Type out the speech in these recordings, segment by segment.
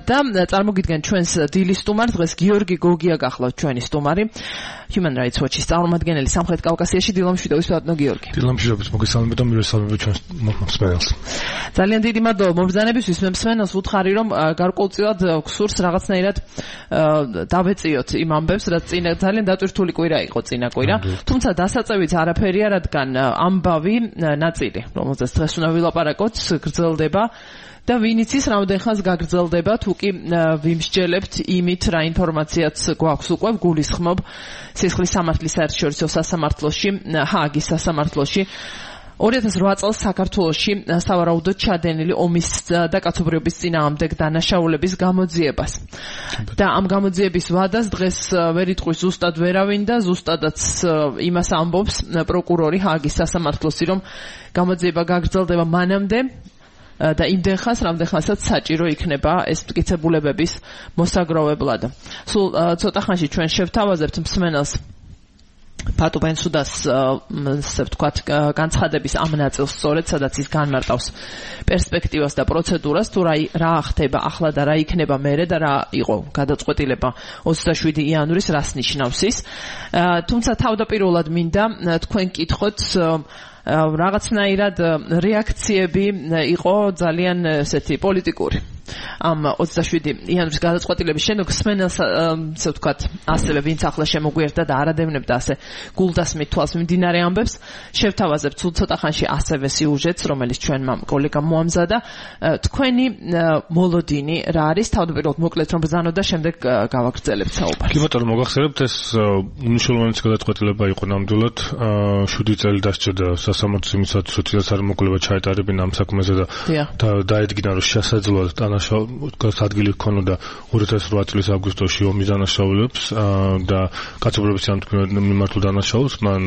და წარმოგიდგენ ჩვენს დილის სტუმარს დღეს გიორგი გოგია გახლავთ ჩვენი სტუმარი Human Rights Watch-ის წარმომადგენელი სამხრეთ კავკასიაში დილა მშვიდობის ბატონო გიორგი. დილა მშვიდობის მოგესალმებით და მივესალმებით ჩვენს მსმენელს. ძალიან დიდი მადლობა მომბრძანებისთვის მე მსმენელს ვუთხარი რომ გარკვეულწილად გსურს რაღაცნაირად დავეწიოთ იმ ამბებს რაც წინა ძალიან დატვირთული კვირა იყო წინა კვირა. თუმცა დასაწევიც არაფერია რადგან ამბავი ნაწილი რომელზეც დღეს უნდა ვილაპარაკოთ გრძელდება და ვინც ის რამდენ ხანს გაგრძელდება თუ კი ვიმსჯელებთ იმით რა ინფორმაციაც გვაქვს უკვე გულისხმობ სისხლის სამართლის საერთაშორისო სასამართლოში ჰააგის სასამართლოში 2008 წელს საქართველოში სავარაუდოდ ჩადენილი ომის და კაცობრიობის წინააღმდეგ დანაშაულების გამოძიებას. და ამ გამოძიების ვადას დღეს ვერ იტყვის ზუსტად ვერავინ და ზუსტადაც იმას ამბობს პროკურორი ჰააგის სასამართლოსი რომ გამოძიება გაგრძელდება მანამდე და იმდენ ხანს, რამდენ ხანსაც საჭირო იქნება ეს მტკიცებულებების მოსაგროვებლად. სულ ცოტა ხანში ჩვენ შევთავაზებთ მსმენელს ფატუ ბენსუდას ასე ვთქვათ განცხადების ამ ნაწილს სწორედ სადაც ის განმარტავს პერსპექტივას და პროცედურას თუ რა ხდება ახლა და რა იქნება მერე და რა იყო გადაწყვეტილება 27 იანვრის რას ნიშნავს ის თუმცა თავდაპირველად მინდა თქვენ კითხოთ რაღაცნაირად რეაქციები იყო ძალიან ესეთი პოლიტიკური ამ 27 იანვრის გადაწყვეტილების შემდეგ სმენელს ასე ვთქვათ ასევე ვინც ახლა შემოგვიერთდა და არადევნებდა ასე გულდასმით თვალს მიმდინარე ამბებს შევთავაზებთ სულ ცოტა ხანში ასევე სიუჟეტს რომელიც ჩვენმა კოლეგამ მოამზადა თქვენი მოლოდინი რა არის თავდაპირველად მოკლედ რომ ბრძანოთ და შემდეგ გავაგრძელებთ საუბარს. კი ბატონო მოგახსენებთ ეს უნიშნულოვანი გადაწყვეტილება იყო ნამდვილად 7 წელი დასჭირდა სასამართლოს იმისაც როდესაც არ მოკლება ჩაეტარებინა ამ საქმეზე და დაედგინა რომ შესაძლოა ადგილი ჰქონოდა 2008 წლის აგვისტოში ომის დანაშაულებს და კაცობრიობის წინააღმდეგ მიმართულ დანაშაულს მან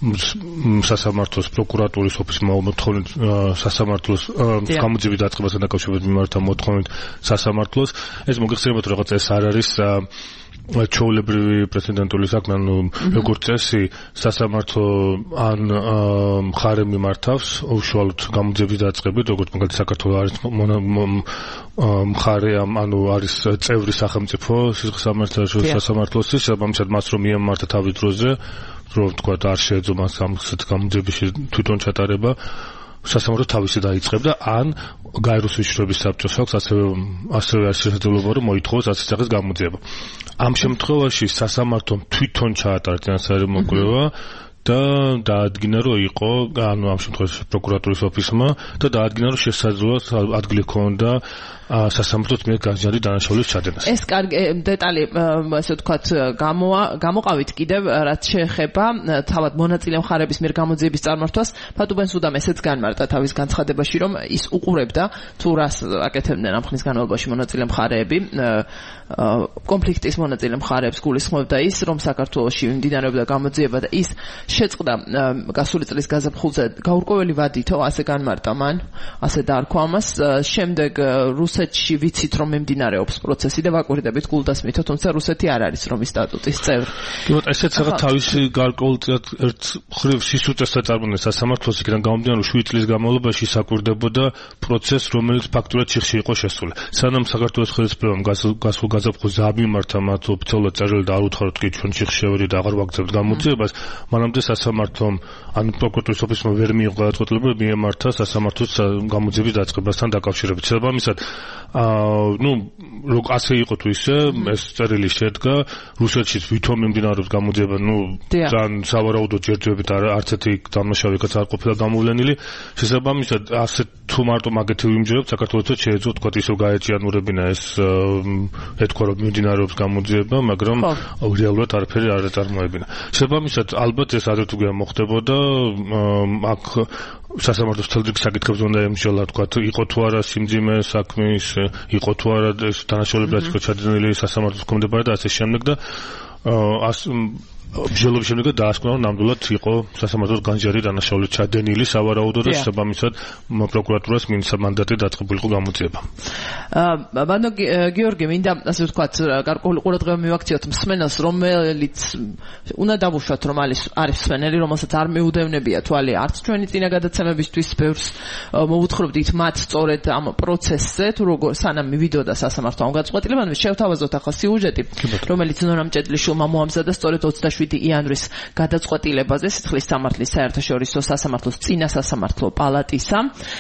სასამართლოს პროკურატურის ოფისმა მოთხოვნით სასამართლოს გამოძიების დაწყებასთან დაკავშირებით მიმართა მოთხოვნით სასამართლოს ეს მოგეხსენებათ რომ რაღაც ეს არ არის ჩვეულებრივი პრეცედენტული საქმე ანუ როგორც წესი სასამართლო ან მხარე მიმართავს უშუალოდ გამოძიების დაწყებით როგორც მაგალითად საქართველოს არის მხარე ანუ არის წევრი სახელმწიფო სისხლისამართლოს სასამართლოსი შესაბამისად მას რომ მიემართა თავის დროზე რომ თქვა არ შეეძლო მას ამხსეთ გამოძიების თვითონ ჩატარება სასამართლო თავისი დაიწყებდა ან გაეროს უშიშროების საბჭოს აქვს ასევე არის შესაძლებლობა რომ მოითხოვოს ასეთ სახის გამოძიება. ამ შემთხვევაში სასამართლომ თვითონ ჩაატარა წინასწარი მოკვლევა და დაადგინა რომ იყო ანუ ამ შემთხვევაში პროკურატურის ოფისმა და დაადგინა რომ შესაძლოა ადგილი ჰქონდა სასამართლოს მიერ გაზიარების დანაშაულის ჩადენას. ეს კარგი დეტალი ასე ვთქვათ გამოყავით კიდევ რაც შეეხება თავად მონაწილე მხარების მიერ გამოძიების წარმართვას ფატუ ბენსუდამ ესეც განმარტა თავის განცხადებაში რომ ის უყურებდა თუ რას აკეთებდნენ ამ ხნის განმავლობაში მონაწილე მხარეები კონფლიქტის მონაწილე მხარეებს გულისხმობდა ის რომ საქართველოში მიმდინარეობდა გამოძიება და ის შეწყდა გასული წლის გაზაფხულზე გაურკვეველი ვადითო ასე განმარტა მან ასე დაარქვა ამას შემდეგ რუსეთში ვიცით რომ მიმდინარეობს პროცესი და ვაკვირდებით გულდასმითო თუმცა რუსეთი არ არის რომის სტატუტის წევრი. კი ესეც რაღაც თავისი გარკვეულწილად ერთ მხრივ სისუწეს აწარმოებს სასამართლოს იქიდან გამომდინარე რომ 7 წლის განმავლობაში საკვირდებოდა პროცესს რომელიც ფაქტურად ჩიხში იყო შესული. სანამ საქართველოს ხელისუფლებამ გასულ გაზაფხულზე არ მიმართა მათ ოფიციალურად წერილი და არ უთხრათ კი ჩვენ ჩიხში შევედით და აღარ ვაგრძელებთ გამოძიებას მანამდე სასამართლომ ან პროკურატურის ოფისმა ვერ მიიღო გადაწყვეტილება მიემართა სასამართლოს გამოძიების დაწყებასთან დაკავშირებით. შესაბამისად ასე იყო თუ ისე ეს წერილი შედგა რუსეთში თვითონ მიმდინარეობს გამოძიება ძალიან სავარაუდოდ ჯერჯერობით არც ერთი დამნაშავე კაც არ ყოფილა გამოვლენილი შესაბამისად ასე თუ მარტო მაგეთი ვიმჯერებთ საქართველოსაც შეეძლო თქვა ისე გაეჭიანურებინა ეს ეთქვა რომ მიმდინარეობს გამოძიება მაგრამ რეალურად არაფერი არ აწარმოებინა შესაბამისად ალბათ ეს ადრე თუ მოხდებოდა აქ სასამართლოს თელდრიგ საკითხებზე უნდა ემსჯელა თქვა იყო თუ არა სიმძიმე საქმის იყო თუ არა ეს დანაშაულები რაც იყო ჩადენილი სასამართლოს კომდებარა და ასე შემდეგ და მსჯელობის შემდეგ დაასკვნა, რომ ნამდვილად იყო სასამართლოს განჯარი დანაშაული ჩადენილი სავარაუდო და შესაბამისად პროკურატურას მინიცა მანდატი დაწყებულიყო გამოძიება. ბანო გიორგი, მინდა ასე ვთქვათ, გარკვეული ყურადღება მივაქციოთ მსმენელს, რომელიც უნდა დავუშვათ, რომ არის მსმენელი, რომელსაც არ მიუდევნებია თვალი არც ჩვენი წინა გადაცემებისთვის, ბევრს მოვუთხრობდით მათ სწორედ ამ პროცესზე, თუ როგორ სანამ მივიდოდა სასამართლო ამ გადაწყვეტილებამ, შევთავაზოთ ახლა სიუჟეტი, რომელიც ნორამ ჭედლიშვილმა მოამზადა სწორედ 27 იანვრის გადაწყვეტილებაზე სისხლის სამართლის საერთაშორისო სასამართლოს წინა სასამართლო პალატისა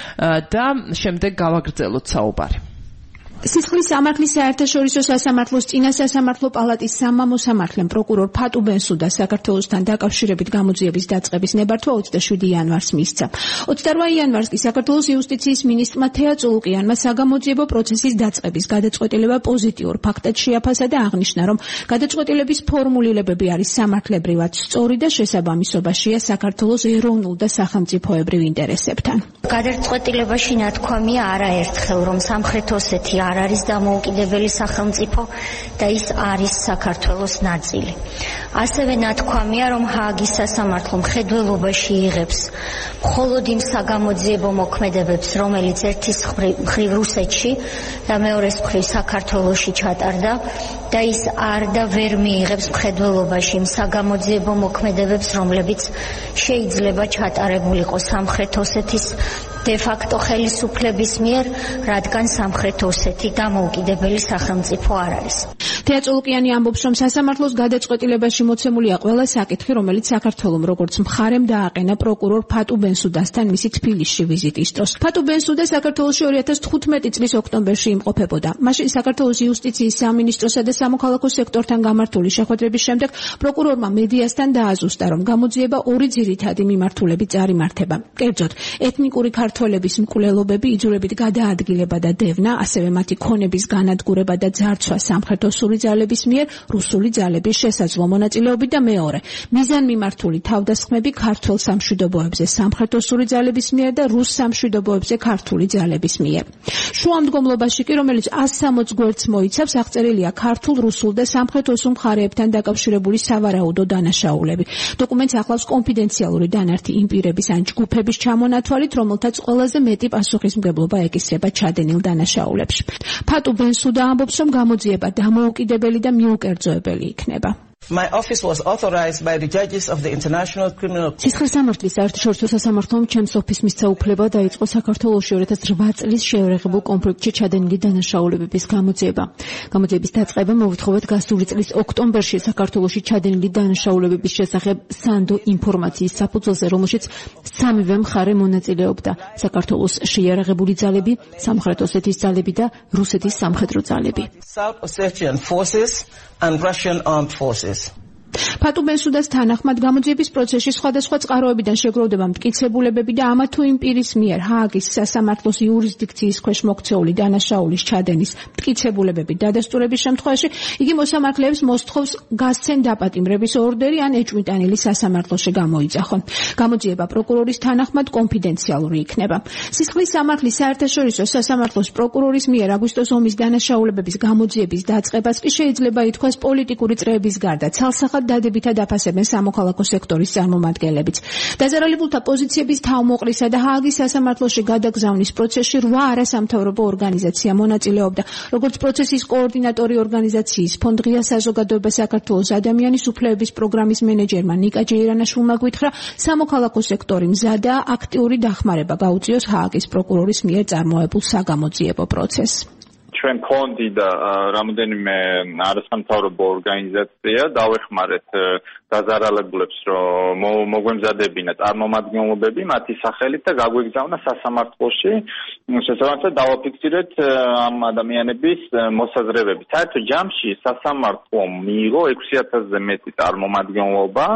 და შემდეგ გავაგრძელოთ საუბარი. სისხლის სამართლის საერთაშორისო სასამართლოს წინა სასამართლო პალატის სამამოსამართლემ პროკურორ ფატუ ბენსუდას საქართველოსთან დაკავშირებით გამოძიების დაწყების ნებართვა 27 იანვარს მისცა. 28 იანვარს კი საქართველოს იუსტიციის მინისტრმა თეა წულუკიანმა საგამოძიებო პროცესის დაწყების გადაწყვეტილება პოზიტიურ ფაქტად შეაფასა და აღნიშნა, რომ გადაწყვეტილების ფორმულირებები არის სამართლებრივად სწორი და შესაბამისობაშია საქართველოს ეროვნულ და სახელმწიფოებრივ ინტერესებთან. გადაწყვეტილებაში ნათქვამია არაერთხელ, რომ სამხრეთ ოსეთი არ არის დამოუკიდებელი სახელმწიფო და ის არის საქართველოს ნაწილი. ასევე ნათქვამია, რომ ჰააგის სასამართლო მხედველობაში იღებს მხოლოდ იმ საგამოძიებო მოქმედებებს, რომელიც ერთის მხრივ რუსეთში და მეორეს მხრივ საქართველოში ჩატარდა და ის არ და ვერ მიიღებს მხედველობაში იმ საგამოძიებო მოქმედებებს, რომლებიც შეიძლება ჩატარებულიყო სამხრეთ ოსეთის დე-ფაქტო ხელისუფლების მიერ, რადგან სამხრეთ ოსეთი დამოუკიდებელი სახელმწიფო არ არის. თეა წულუკიანი ამბობს, რომ სასამართლოს გადაწყვეტილებაში მოცემულია ყველა საკითხი, რომელიც საქართველომ როგორც მხარემ დააყენა პროკურორ ფატუ ბენსუდასთან მისი თბილისში ვიზიტის დროს. ფატუ ბენსუდა საქართველოში 2015 წლის ოქტომბერში იმყოფებოდა. მაშინ საქართველოს იუსტიციის სამინისტროსა და სამოქალაქო სექტორთან გამართული შეხვედრების შემდეგ პროკურორმა მედიასთან დააზუსტა, რომ გამოძიება ორი ძირითადი მიმართულებით წარიმართება. კერძოდ, ეთნიკური ქართველების მკვლელობები, იძულებით გადაადგილება და დევნა, ასევე მათი ქონების განადგურება და ძარცვა სამხრეთოსური ძალების მიერ რუსული ძალების შესაძლო მონაწილეობით და მეორე, მიზანმიმართული თავდასხმები ქართულ სამშვიდობოებზე სამხრეთოსური ძალების მიერ და რუს სამშვიდობოებზე ქართული ძალების მიერ. შუამდგომლობაში კი, რომელიც 160 გვერდს მოიცავს, აღწერილია ქართულ, რუსულ და სამხრეთოსურ მხარეებთან დაკავშირებული სავარაუდო დანაშაულები. დოკუმენტს ახლავს კონფიდენციალური დანართი იმ პირების ან ჯგუფების ჩამონათვალით, რომელთაც ყველაზე მეტი პასუხისმგებლობა ეკისრება ჩადენილ დანაშაულებში. ფატუ ბენსუდა ამბობს, რომ გამოძიება დამოუკიდებელი და მიუკერძოებელი იქნება. My office was authorized by the judges of the International Criminal Court. სისხლის სამართლის საერთაშორისო სასამართლომ ჩემს ოფისს მისცა უფლება დაიწყო საქართველოში 2008 წლის შეერაღებულ კონფლიქტში ჩადენილი დანაშაულებების გამოძიება. გამოძიების დაწყება მოვითხოვეთ გასული წლის ოქტომბერში საქართველოში ჩადენილი დანაშაულებების შესახებ სანდო ინფორმაციის საფუძველზე, რომელშიც სამივე მხარე მონაწილეობდა: საქართველოს შეერაღებული ძალები, სამხრეთ ოსეთის ძალები და რუსეთის სამხედრო ძალები. South Ossetian forces and Russian armed forces. ფატუ ბენსუდას თანახმად გამოძიების პროცესში სხვადასხვა წყაროებიდან შეგროვდება მტკიცებულებები და ამა თუ იმ პირის მიერ ჰააგის სასამართლოს იურისდიქციის ქვეშ მოქცეული დანაშაულის ჩადენის მტკიცებულებები დადასტურების შემთხვევაში იგი მოსამართლეებს მოსთხოვს გასცენ დაპატიმრების ორდერი ან ეჭვმიტანილი სასამართლოში გამოიძახონ. გამოძიება პროკურორის თანახმად კონფიდენციალური იქნება. სისხლის სამართლის საერთაშორისო სასამართლოს პროკურორის მიერ აგვისტოს ომის დანაშაულებების გამოძიების დაწყებას კი შეიძლება ითქვას პოლიტიკური წრეების გარდა ცალსახად დადებითად დაფასებენ სამოქალაქო სექტორის წარმომადგენლებიც. დაზარალებულთა პოზიციების თავმოყრისა და ჰააგის სასამართლოში გადაგზავნის პროცესში 8 არასამთავრობო ორგანიზაცია მონაწილეობდა, როგორც პროცესის კოორდინატორი ორგანიზაციის ფონდ ღია საზოგადოება საქართველოს ადამიანის უფლებების პროგრამის მენეჯერმა ნიკა ჯეირანაშვილმა გვითხრა, სამოქალაქო სექტორი მზადაა აქტიური დახმარება გაუწიოს ჰააგის პროკურორის მიერ წარმოებულ საგამოძიებო პროცესს. ჩვენ ფონდი და რამოდენიმე არასამთავრობო ორგანიზაცია დავეხმარეთ დაზარალებულებს, რომ მოგვემზადებინა წარმომადგენლობები მათი სახელით და გაგვიგზავნა სასამართლოში. შესაბამისად დავაფიქსირეთ ამ ადამიანების მოსაზრებები. საერთო ჯამში სასამართლომ მიიღო 6000-ზე მეტი წარმომადგენლობა,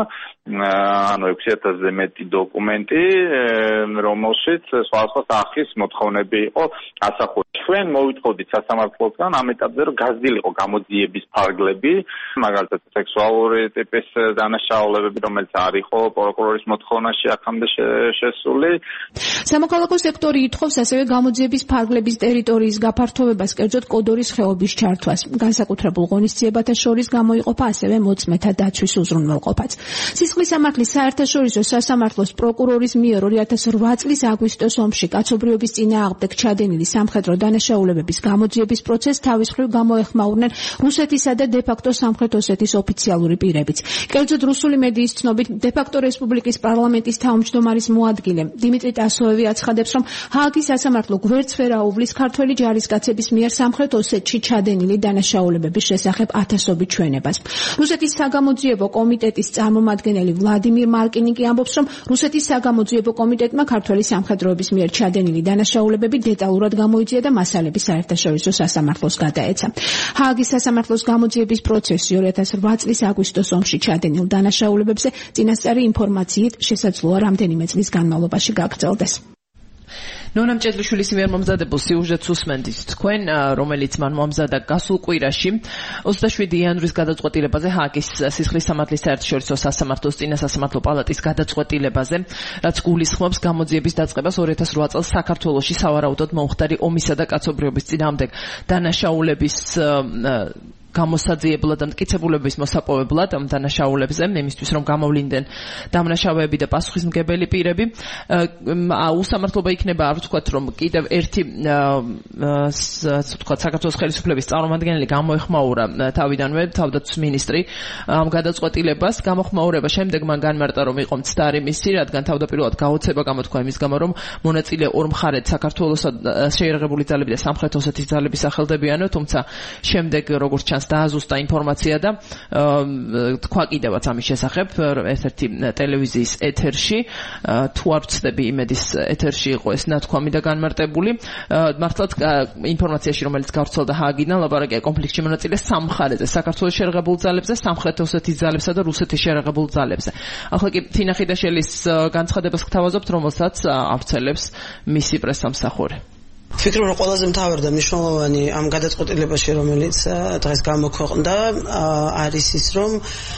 ანუ 6000-ზე მეტი დოკუმენტი, რომელშიც სხვადასხვა სახის მოთხოვნები იყო ასახული. ჩვენ მოვიტყოდით სასამართლოსგან ამ ეტაპზე, რომ გაზრდილიყო გამოძიების ფარგლები, მაგალითად სექსუალური ტიპის დანაშაულებები, რომელიც არ იყო პროკურორის მოთხოვნაში აქამდე შესული. სამოქალაქო სექტორი ითხოვს ასევე გამოძიების ფარგლების ტერიტორიის გაფართოვებას, კერძოდ კოდორის ხეობის ჩართვას. განსაკუთრებულ ღონისძიებათა შორის გამოიყოფა ასევე მოწმეთა დაცვის უზრუნველყოფაც. სისხლის სამართლის საერთაშორისო სასამართლოს პროკურორის მიერ 2008 წლის აგვისტოს ომში კაცობრიობის წინააღმდეგ ჩადენილი სამხედრო დანაშაულებების გამოძიების პროცესს თავის მხრივ გამოეხმაურნენ რუსეთისა და დე-ფაქტო სამხრეთ ოსეთის ოფიციალური პირებიც. კერძოდ რუსული მედიის ცნობით დე-ფაქტო რესპუბლიკის პარლამენტის თავმჯდომარის მოადგილე დიმიტრი ტასოევი აცხადებს, რომ ჰააგის სასამართლო გვერდს ვერ აუვლის ქართველი ჯარისკაცების მიერ სამხრეთ ოსეთში ჩადენილი დანაშაულებების შესახებ ათასობით ჩვენებას. რუსეთის საგამოძიებო კომიტეტის წარმომადგენელი ვლადიმირ მარკინიკი ამბობს, რომ რუსეთის საგამოძიებო კომიტეტმა ქართველი სამხედროების მიერ ჩადენილი დანაშაულებები დეტალურად გამოიწვია და მასალები საერთაშორისო სასამართლოს გადაეცა. ჰააგის სასამართლოს გამოძიების პროცესი 2008 წლის აგვისტოს ომში ჩადენილ დანაშაულებებზე წინასწარი ინფორმაციით შესაძლოა რამდენიმე წლის განმავლობაში გაგრძელდეს. ნონა მჭედლიშვილის მიერ მომზადებულ სიუჟეტს უსმენთ თქვენ, რომელიც მან მომზადა გასულ კვირაში 27 იანვრის გადაწყვეტილებაზე ჰააგის სისხლის სამართლის საერთაშორისო სასამართლოს წინა სასამართლო პალატის გადაწყვეტილებაზე, რაც გულისხმობს გამოძიების დაწყებას 2008 წელს საქართველოში სავარაუდოდ მომხდარი ომისა და კაცობრიობის წინააღმდეგ დანაშაულების გამოსაძიებლად და მტკიცებულების მოსაპოვებლად ამ დანაშაულებზე, იმისთვის რომ გამოვლინდნენ დამნაშავეები და პასუხისმგებელი პირები. უსამართლობა იქნება, არ ვთქვათ, რომ კიდევ ერთი საქართველოს ხელისუფლების წარმომადგენელი გამოეხმაურა თავიდანვე თავდაცვის მინისტრი ამ გადაწყვეტილებას. გამოხმაურება შემდეგ მან განმარტა, რომ იყო მცდარი მისი, რადგან თავდაპირველად გაოცება გამოთქვა იმის გამო, რომ მონაწილე ორ მხარედ საქართველოსა შეიარაღებული ძალები და სამხრეთ ოსეთის ძალები სახელდებიანო, თუმცა შემდეგ როგორც ჩანს დააზუსტა ინფორმაცია და თქვა კიდევაც ამის შესახებ ერთ-ერთი ტელევიზიის ეთერში, თუ არ ვცდები იმედის ეთერში იყო ეს ნათქვამი და განმარტებული. მართლაც ინფორმაციაში, რომელიც გავრცელდა ჰააგიდან, ლაპარაკია კონფლიქტში მონაწილე სამ მხარეზე, საქართველოს შეიარაღებულ ძალებზე, სამხრეთ ოსეთის ძალებსა და რუსეთის შეიარაღებულ ძალებზე. ახლა კი თინა ხიდაშელის განცხადებას გთავაზობთ, რომელსაც ავრცელებს მისი პრესსამსახური. ვფიქრობ, რომ ყველაზე მთავარი და მნიშვნელოვანი ამ გადაწყვეტილებაში, რომელიც დღეს გამოქვეყნდა, არის ის, რომ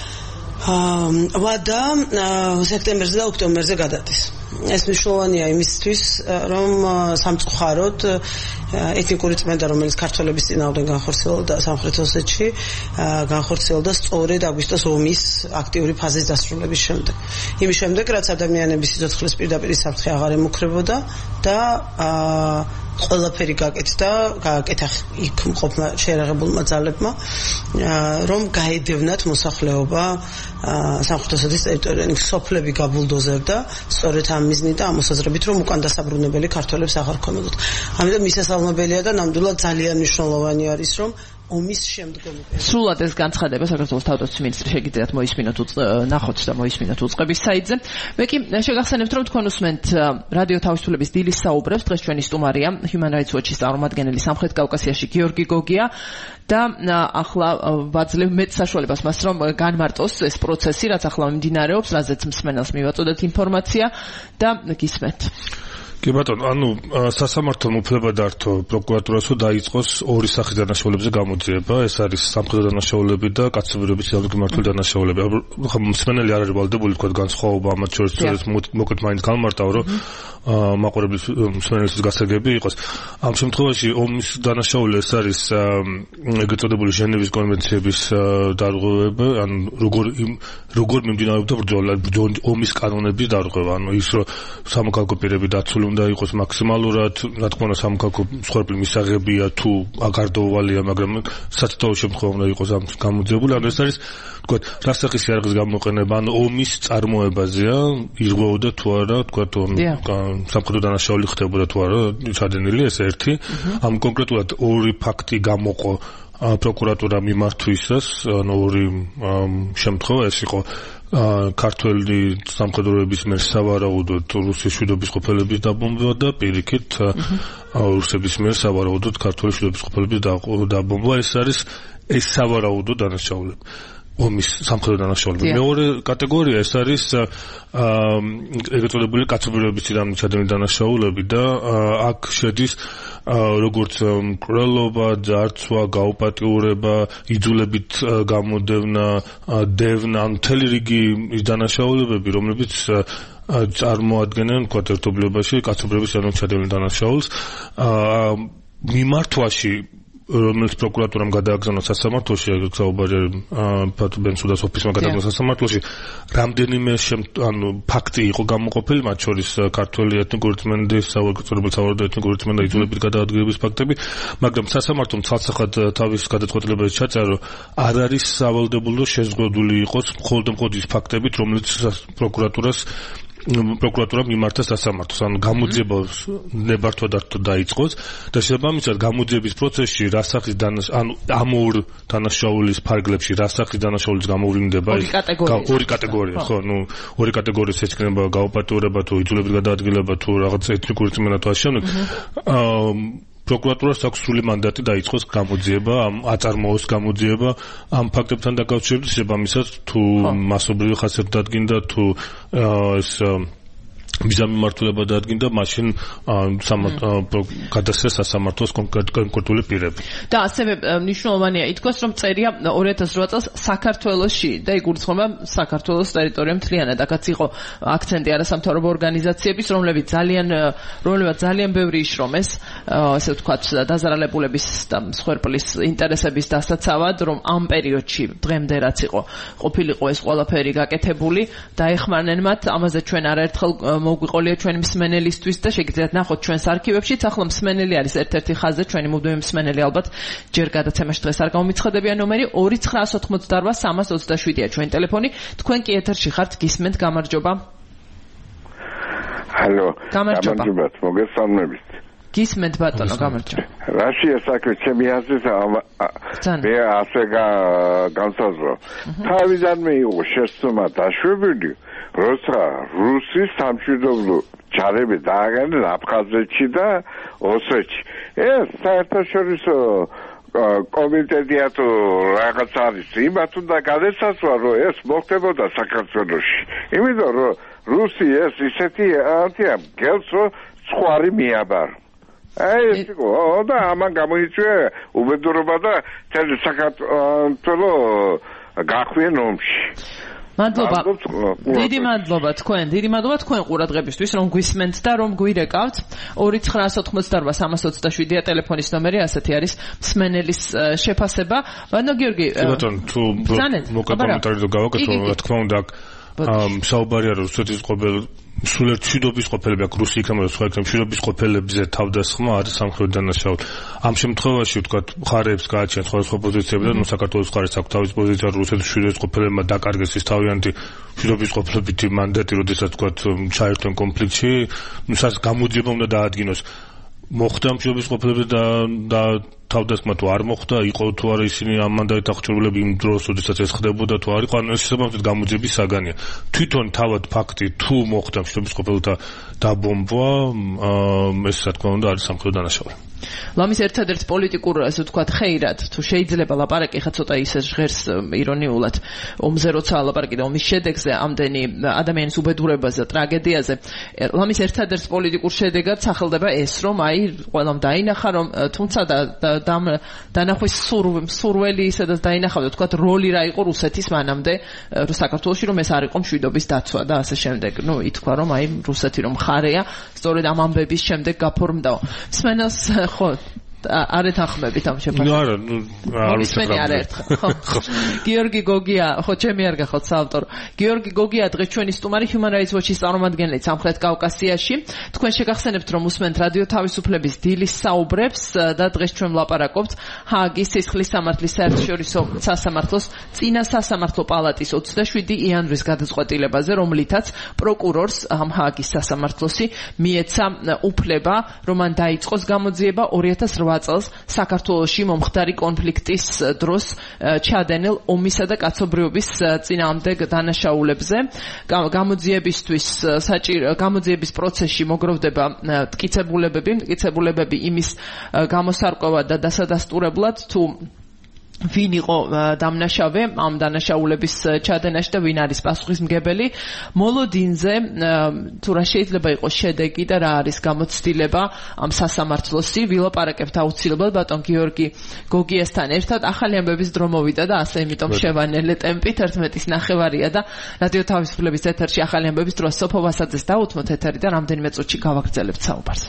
ვადა სექტემბერზე და ოქტომბერზე გადადის. ეს მნიშვნელოვანია იმისთვის, რომ სამწუხაროდ ეთნიკური წმენდა, რომელიც ქართველების წინააღმდეგ განხორციელდა სამხრეთ ოსეთში, განხორციელდა სწორედ აგვისტოს ომის აქტიური ფაზის დასრულების შემდეგ. იმის შემდეგ, რაც ადამიანების სიცოცხლის პირდაპირ საფრთხე აღარ ემუქრებოდა და ყველაფერი გააკეთა იქ მყოფმა შეიარაღებულმა ძალებმა, რომ გაედევნათ მოსახლეობა სამხრეთ ოსეთის ტერიტორიაზე. სოფლები გაბულდოზერდა სწორედ ამ მიზნით და ამ მოსაზრებით, რომ უკან დასაბრუნებელი ქართველებს აღარ ქონოდათ. ამიტომ მისასალმებელია და ნამდვილად ძალიან მნიშვნელოვანი არის, რომ ომის შემდგომ სრულად ეს განცხადება საქართველოს თავდაცვის მინისტრი შეგიძლიათ მოისმინოთ, ნახოთ და მოისმინოთ უწყების საიტზე. მე კი შეგახსენებთ, რომ თქვენ უსმენთ რადიო თავისუფლების დილის საუბრებს. დღეს ჩვენი სტუმარია Human Rights Watch-ის წარმომადგენელი სამხრეთ კავკასიაში გიორგი გოგია და ახლა ვაძლევ მეც საშუალებას მას, რომ განმარტოს ეს პროცესი, რაც ახლა მიმდინარეობს, რაზეც მსმენელს მივაწოდეთ ინფორმაცია და გისმენთ. კი ბატონო, ანუ სასამართლომ უფლება დართო პროკურატურას, რომ დაიწყოს ორი სახის დანაშაულებზე გამოძიება. ეს არის სამხედრო დანაშაულები და კაცობრიობის ძალადმმართველი დანაშაულები. ხა მსმენელი არ არის ვალდებული თქვა განსხვავება ამათ შორის, მოკლედ მაინც გამარტავ, რომ მაყურებლის მსმენელისთვის გასაგები იყოს. ამ შემთხვევაში ომის დანაშაული ეს არის ეგრეთ წოდებული ჟენევის კონვენციების დარღვევა, ანუ როგორ მიმდინარეობდა ბრძოლა, ომის კანონების დარღვევა. ანუ ის, რომ სამოქალაქო პირები დაცული უნდა იყოს მაქსიმალურად, რა თქმა უნდა, სამოქალაქო მსხვერპლი მისაღებია თუ აგარდოვალია, მაგრამ საცდაო შემთხვევა უნდა იყოს ამ გამოძიებული. ანუ ეს არის, თქვა, რა სახის იარაღის გამოყენება, ანუ ომის წარმოებაზეა, ირღვეოდა თუ არა, თქვა, სამხედრო დანაშაული ხდებოდა თუ არა ჩადენილი, ეს ერთი. ამ კონკრეტულად ორი ფაქტი გამოყო პროკურატურა მიმართვისას, ანუ ორი შემთხვევა ეს იყო ქართველი სამხედროების მიერ სავარაუდოდ რუსეთის მშვიდობის ყოფილების დაბომბვა და პირიქით რუსების მიერ სავარაუდოდ ქართველი მშვიდობის ყოფილების დაბომბვა. ეს არის ეს სავარაუდო დანაშაულები. ომის სამხედრო დანაშაულები. მეორე კატეგორია ეს არის ეგრეთ წოდებული კაცობრიობის წინააღმდეგ ჩადენილი დანაშაულები და აქ შედის როგორც მკვლელობა, ძარცვა, გაუპატიურება, იძულებით გამოდევნა, დევნა, მთელი რიგი ის დანაშაულებები, რომლებიც წარმოადგენენ ერთობლიობაში კაცობრიობის წინააღმდეგ ჩადენილ დანაშაულს. მიმართვაში რომელიც პროკურატურამ გადააგზავნა სასამართლოში, საუბარია ფატუ ბენსუდას ოფისმა გადააგზავნა სასამართლოში, რამდენიმე ფაქტი იყო გამოყოფილი, მათ შორის ქართველი ეთნიკური წმენდის, სავალდებულო ეთნიკური წმენდა იძულებით გადაადგილების ფაქტები, მაგრამ სასამართლომ ცალსახად თავის გადაწყვეტილებაში ჩაწერა, რომ არ არის სავალდებულო შეზღუდული იყოს მხოლოდ ის ფაქტებით, რომელიც პროკურატურა მიმართა სასამართლოს, ანუ გამოძიება ნებართვა დაიწყოს და შესაბამისად გამოძიების პროცესში ამ ორ დანაშაულის ფარგლებში რა სახის დანაშაულის გამოვლინდება ორი კატეგორია, ხო, ორი კატეგორიის ეცქნება გაუპატიურება თუ იძულებით გადაადგილება თუ რაღაც ეთნიკური წმენდა თუ ასე შემდეგ. პროკურატურას აქვს სრული მანდატი დაიწყოს გამოძიება, აწარმოოს გამოძიება ამ ფაქტებთან დაკავშირებით, შესაბამისად თუ მასობრივი ხასიათი დადგინდა თუ ეს მიზანმიმართულება დადგინდა, მაშინ გადასცეს სასამართლოს კონკრეტული პირები. და ასევე მნიშვნელოვანია ითქვას, რომ წერია 2008 წელს საქართველოში და იგულისხმება საქართველოს ტერიტორია მთლიანად. აქაც იყო აქცენტი არასამთავრობო ორგანიზაციების, რომლებიც ძალიან ბევრი იშრომეს, ესე ვთქვათ, დაზარალებულების და მსხვერპლის ინტერესების დასაცავად, რომ ამ პერიოდში დღემდე რაც იყო ყოფილიყო ეს ყველაფერი გაკეთებული, დაეხმარნენ მათ, ამაზე ჩვენ არაერთხელ მოგვიყოლია ჩვენი მსმენელისთვის და შეგიძლიათ ნახოთ ჩვენს არქივებში. ახლა მსმენელი არის ერთ-ერთი ხაზზე, ჩვენი მუდმივი მსმენელი ალბათ ჯერ გადაცემაში დღეს არ გამომიცხადებიან ნომერი 2988-327-ია ჩვენი ტელეფონი. თქვენ კი ეთერში ხართ, გისმენთ, გამარჯობა. ჰალო, გამარჯობა, მოგესალმებით. გისმენთ ბატონო, გამარჯობა. რაშია საქმე, ჩემი აზრით მე ასე განსაზღვრავ. თავიდანვე იყო შეცდომა დაშვებული, როცა რუსის სამშვიდობო ჯარები დააგანენ აფხაზეთში და ოსეთში. ეს საერთაშორისო კომიტეტია თუ რაღაც არის, იმათ უნდა გადასასვა, რომ ეს მოხდებოდა საქართველოში. იმიტომ რომ რუსი ეს ისეთი ანტია გელს რომ სხვარი მიაბარო. ეს იყო და ამან გამოიწვია უბედურობა და თელი საქართველოს გახვიენ ომში. მადლობა. დიდი მადლობა თქვენ ყურადღებისთვის, რომ გვისმენთ და რომ გვირეკავთ. 2988-327-ია ტელეფონის ნომერი, ასეთი არის მსმენელის შეფასება. ბატონო გიორგი, ბატონო, თუ მოკლედ კომენტარი რო გავაკეთო, რა თქმა უნდა, საუბარია რომ რუსეთის ყოფილი სულიერ მშვიდობის ყოფილები აქვს, რუსი იქნება და სხვა იქნება მშვიდობის ყოფილებზე თავდასხმა არის სამხედრო დანაშაული. ამ შემთხვევაში ვთქვათ, მხარეებს გააჩნიათ სხვადასხვა პოზიციები და საქართველოს მხარეს აქვს თავის პოზიცია, რუსეთის მშვიდობის ყოფილებმა დაკარგეს ის თავიანთი მშვიდობის ყოფილებითი მანდატი, როდესაც ვთქვათ ჩაერთვენ კონფლიქტში, გამოძიება უნდა დაადგინოს. მოხდა მშვიდობის ყოფილები და თავდასხმა თუ არ მოხდა, იყო თუ არა ისინი ამ მანდატით აღჭურვილები იმ დროს, როდესაც ეს ხდებოდა თუ არ იყო, ანუ ეს შესაბამისად გამოძიების საგანია. თვითონ თავად ფაქტი თუ მოხდა მშვიდობის ყოფილთა დაბომბვა, ეს რა თქმა უნდა არის სამხედრო დანაშაული. ლამის ერთადერთ პოლიტიკურ, ასე ვთქვათ, ხეირად, თუ შეიძლება ლაპარაკი ხა ცოტა ისე ჟღერს ირონიულად, ომზე როცა ლაპარაკი და ომის შედეგზე, ამდენი ადამიანის უბედურებაზე, ტრაგედიაზე, ლამის ერთადერთ პოლიტიკურ შედეგად სახელდება ეს, რომ აი ყველამ დაინახა, რომ თუმცა დანახვის სურველი ისედაც დაინახავდა, ვთქვათ, როლი რა იყო რუსეთის მანამდე საქართველოში, რომ ეს არ იყო მშვიდობის დაცვა და ასე შემდეგ. ითქვა, რომ აი რუსეთი რომ ხარეა, სწორედ ამ ამბების შემდეგ გაფორმდაო. მსმენელს ხო არ ეთანხმებით ამ შეფასებას. არა, არ ვიცი რა ერთხელ. ხო. გიორგი გოგია, ხო ჩემი არ გახოთ საავტორო. გიორგი გოგია დღეს ჩვენი სტუმარი Human Rights Watch-ის წარმომადგენელი სამხრეთ კავკასიაში. თქვენ შეგახსენებთ, რომ უსმენთ რადიო თავისუფლების დილის საუბრებს და დღეს ჩვენ ვლაპარაკობთ ჰააგის სისხლის სამართლის საერთაშორისო სასამართლოს წინა სასამართლო პალატის 27 იანვრის გადაწყვეტილებაზე, რომლითაც პროკურორს ამ ჰააგის სასამართლოსი მიეცა უფლება, რომ მან დაიწყოს გამოძიება 2008 წელს საქართველოში მომხდარი კონფლიქტის დროს ჩადენილ ომისა და კაცობრიობის წინააღმდეგ დანაშაულებზე. გამოძიების პროცესში მოგროვდება მტკიცებულებები იმის გამოსარკვევად და დასადასტურებლად, თუ ვინ იყო დამნაშავე ამ დანაშაულების ჩადენაში და ვინ არის პასუხისმგებელი მოლოდინზე თუ რა შეიძლება იყოს შედეგი და რა არის გამოცდილება ამ სასამართლოსი ვილაპარაკებთ აუცილებლად ბატონ გიორგი გოგიასთან ერთად ახალი ამბების დრო მოვიდა და ასე იმიტომ შევანელე ტემპით 11:09 და რადიო თავისუფლების ეთერში ახალი ამბების დრო სოფო ვასაძეს დაუთმოთ ეთერი და რამდენიმე წუთში გავაგრძელებთ საუბარს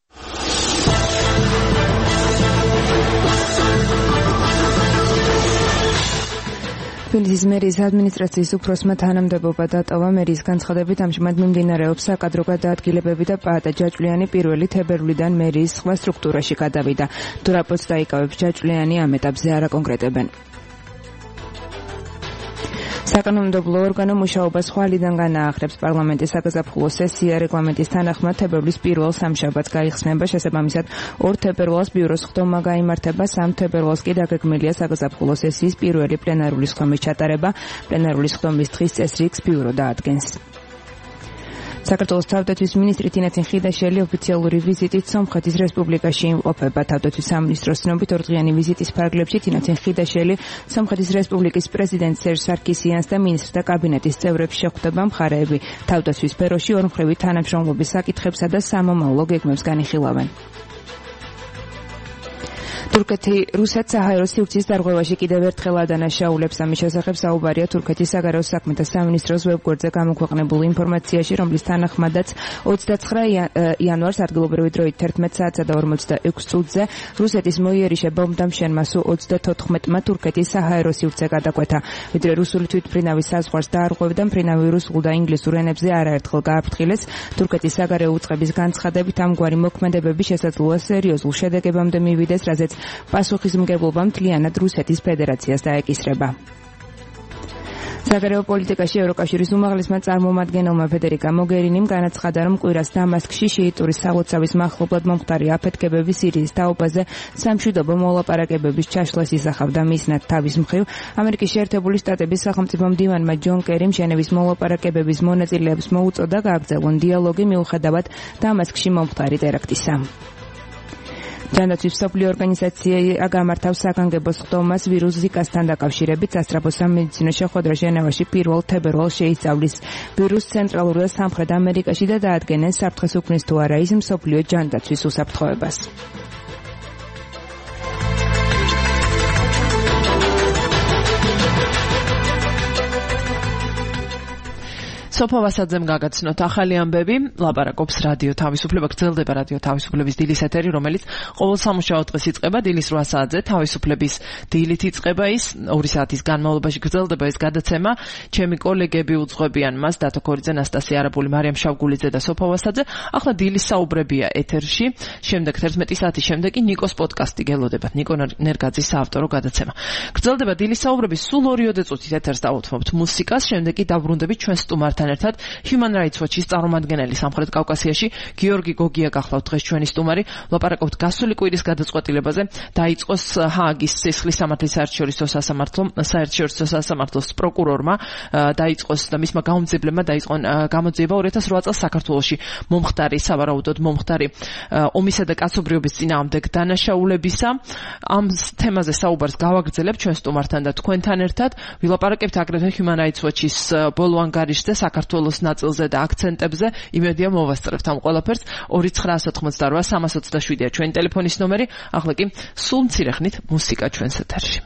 თბილისის მერიის ადმინისტრაციის უფროსმა თანამდებობა დატოვა მერიის განცხადებით ამჟამად მიმდინარეობს საკადრო გადაადგილებები და პაატა ჯაჭვლიანი 1 თებერვლიდან მერიის სხვა სტრუქტურაში გადავიდა. თუ რა პოსტს დაიკავებს ჯაჭვლიანი ამ ეტაპზე არ აკონკრეტებენ. საკანონმდებლო ორგანო მუშაობას ხვალიდან განაახლებს პარლამენტის საგაზაფხულო სესია რეგლამენტის თანახმად თებერვლის 1 სამშაბათს გაიხსნება შესაბამისად 2 თებერვალს ბიუროს ხდომა გაიმართება 3 თებერვალს კი დაგეგმილია საგაზაფხულო სესიის პირველი პლენარული ხდომის ჩატარება პლენარული ხდომის დღის წესრიგს ბიურო დაადგენს საქართველოს თავდაცვის მინისტრი თინათინ ხიდაშელი ოფიციალური ვიზიტით სომხეთის რესპუბლიკაში იმყოფება. თავდაცვის სამინისტროს ცნობით ორდღიანი ვიზიტის ფარგლებში თინათინ ხიდაშელი სომხეთის რესპუბლიკის პრეზიდენტ სერჟ სარკისიანს და მინისტრთა კაბინეტის წევრებს შეხვდება მხარეები თავდაცვის სფეროში ორმხრივი თანამშრომლობის საკითხებსა და სამომავლო გეგმებს განიხილავენ. თურქეთი რუსეთს საჰაერო სივრცის დარღვევაში კიდევ ერთხელ ადანაშაულებს ამის შესახებ საუბარია თურქეთის საგარეო საქმეთა სამინისტროს ვებგვერდზე გამოქვეყნებულ ინფორმაციაში, რომლის თანახმადაც 29 იანვარს ადგილობრივი დროით 11 საათსა და 46 წუთზე რუსეთის მოიერიშე ბომბდამშენმა სუ 34-მა თურქეთის საჰაერო სივრცე გადაკვეთა. ვიდრე რუსული თვითმფრინავის საზღვარს დაარღვევდა, მფრინავი რუსულ და ინგლისურ ენებზე არაერთხელ გააფრთხილეს. თურქეთის საგარეო უწყების განცხადებით ამგვარი მოქმედებები შესაძლოა სერიოზულ შედეგებამდე მივიდეს, რაზეც პასუხისმგებლობა მთლიანად რუსეთის ფედერაციას დაეკისრება. საგარეო პოლიტიკაში ევროკავშირის უმაღლესმა წარმომადგენელმა ფედერიკა მოგერინიმ განაცხადა, რომ კვირას დამასკში შიიტური სალოცავის მახლობლად მომხდარი აფეთქებები სირიის თაობაზე სამშვიდობო მოლაპარაკებების ჩაშლას ისახავდა. მისნად თავის მხრივ ამერიკის შეერთებული შტატების სახელმწიფო მდივანმა ჯონ კერიმ ჟენევის მოლაპარაკებების მონაწილეებს მოუწოდა გააგრძელონ დიალოგი მიუხედავად დამასკში მომხდარი ტერაქტისა. ჯანდაცვის მსოფლიო ორგანიზაცია გამართავს საგანგებო ხდომას ვირუს ზიკასთან დაკავშირებით. სასწრაფო სამედიცინო შეხვედრა ჟენევაში 1 თებერვალს შეისწავლის ვირუს ცენტრალურ და სამხრეთ ამერიკაში და დაადგენენ საფრთხეს უქმნის თუ არა ის მსოფლიო ჯანდაცვის უსაფრთხოებას. სოფო ვასაძემ გაგაცნოთ ახალი ამბები, ლაპარაკობს რადიო თავისუფლება, გრძელდება რადიო თავისუფლების დილის ეთერი, რომელიც ყოველ სამუშაო დღეს იწყება დილის 8 საათზე, თავისუფლების დილით იწყება ის, 2 საათის განმავლობაში გრძელდება ეს გადაცემა. ჩემი კოლეგები უძღვებიან მას, დათო ქორიძე, ნასტასია არაბული, მარიამ შავგულიძე და სოფო ვასაძე. ახლა დილის საუბრებია ეთერში, შემდეგ 11 საათის შემდეგ კი ნიკოს პოდკასტი გელოდებათ, ნიკო ნერგაძის საავტორო გადაცემა. გრძელდება დილის საუბრები, სულ 2 წუთით ეთერს დავუთმობთ მუსიკას, შემდეგ კი დაბრუნდებით ჩვენ სტუმართან ერთად Human Rights Watch-ის წარმომადგენელი სამხრეთ კავკასიაში გიორგი გოგია გახლავთ დღეს ჩვენი სტუმარი. ვლაპარაკობთ გასული კვირის გადაწყვეტილებაზე. დაიწყოს ჰააგის სისხლის სამართლის საერთაშორისო სასამართლოს პროკურორმა დაიწყოს და მისმა გამომძიებლებმა დაიწყონ გამოძიება 2008 წელს საქართველოში მომხდარი სავარაუდოდ მომხდარი ომისა და კაცობრიობის წინააღმდეგ დანაშაულებისა. ამ თემაზე საუბარს გავაგრძელებ ჩვენ სტუმართან და თქვენთან ერთად. ვილაპარაკებთ აგრეთვე Human Rights Watch-ის ბოლო ანგარიშზე საქართველოს ნაწილზე და აქცენტებზე. იმედია მოვასწრებთ ამ ყველაფერს. 2988327-ია ჩვენი ტელეფონის ნომერი. ახლა კი სულ მცირე ხნით მუსიკა ჩვენს ეთერში.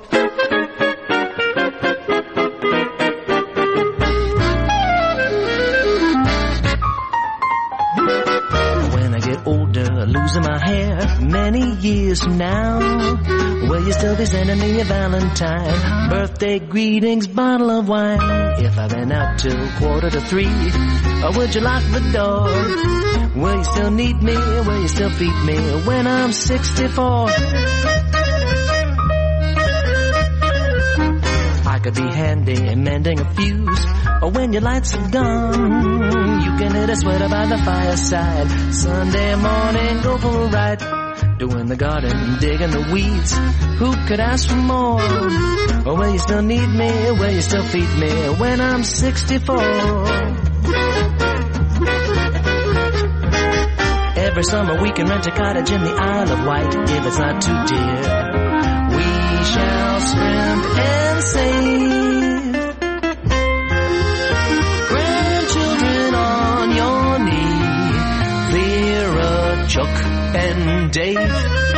Losing my hair many years from now. Will you still be sending me a Valentine? Birthday greetings, bottle of wine. If I've been out till 2:45, or would you lock the door? Will you still need me? Will you still feed me when I'm 64? I could be handy in mending a fuse, or when your lights are gone, you can hit a sweater by the fireside. Sunday morning, go for a ride, doing the garden, digging the weeds. Who could ask for more? Or will you still need me? Will you still feed me when I'm 64? Every summer we can rent a cottage in the Isle of Wight if it's not too dear. We shall Dave.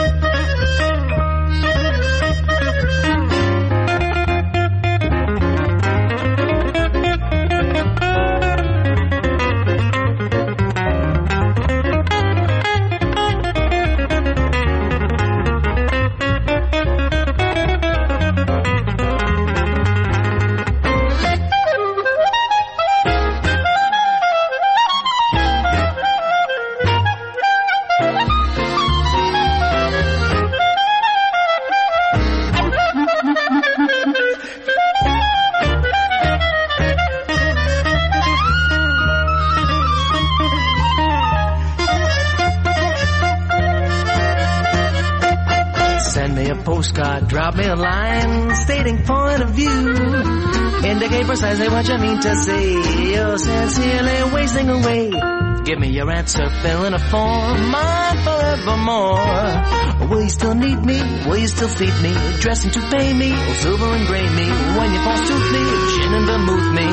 Postcard, drop me a line stating point of view. Indicate precisely what you mean to say. You're sincerely wasting away. Give me your answer, fill in a form, mine forevermore. Will you still need me? Will you still feed me? Dressing to pay me, or silver and gray me? When you force tooth me, gin and vermouth me.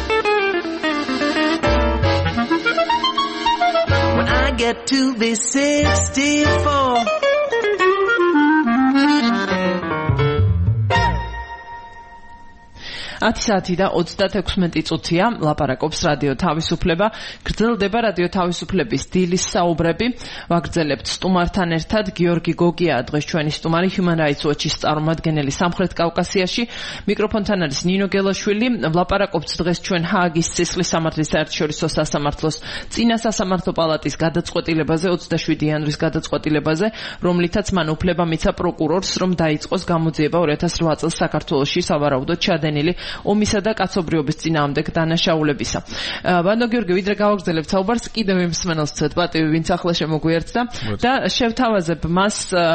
When I get to be 64. Ათი და 36 წუთია ლაპარაკობს რადიო თავისუფლება. გრძელდება რადიო თავისუფლების დილის საუბრები. ვაგრძელებთ სტუმართან ერთად. გიორგი გოგია დღეს ჩვენი სტუმარი, Human Rights Watch-ის წარმომადგენელი სამხრეთ კავკასიაში. მიკროფონთან არის ნინო გელაშვილი. ვლაპარაკობთ დღეს ჩვენ ჰააგის ცისხლის სამართლის საერთაშორისო სასამართლოს წინა სასამართლო პალატის გადაწყვეტილებაზე, 27 იანვრის გადაწყვეტილებაზე, რომლითაც მან უფლება მიცა პროკურორს, რომ დაიწყოს გამოძიება 2008 წელს საქართველოში სავარაუდოდ ჩადენილი ომისა და კაცობრიობის წინააღმდეგ დანაშაულებისა. ბანდო გიორგი, ვიდრე გავაგრძელებთ საუბარს, კიდევ იმ მსმენელს ვცეთ პატივი, ვინც ახლა შემოგვიერთდა და შევთავაზებ მას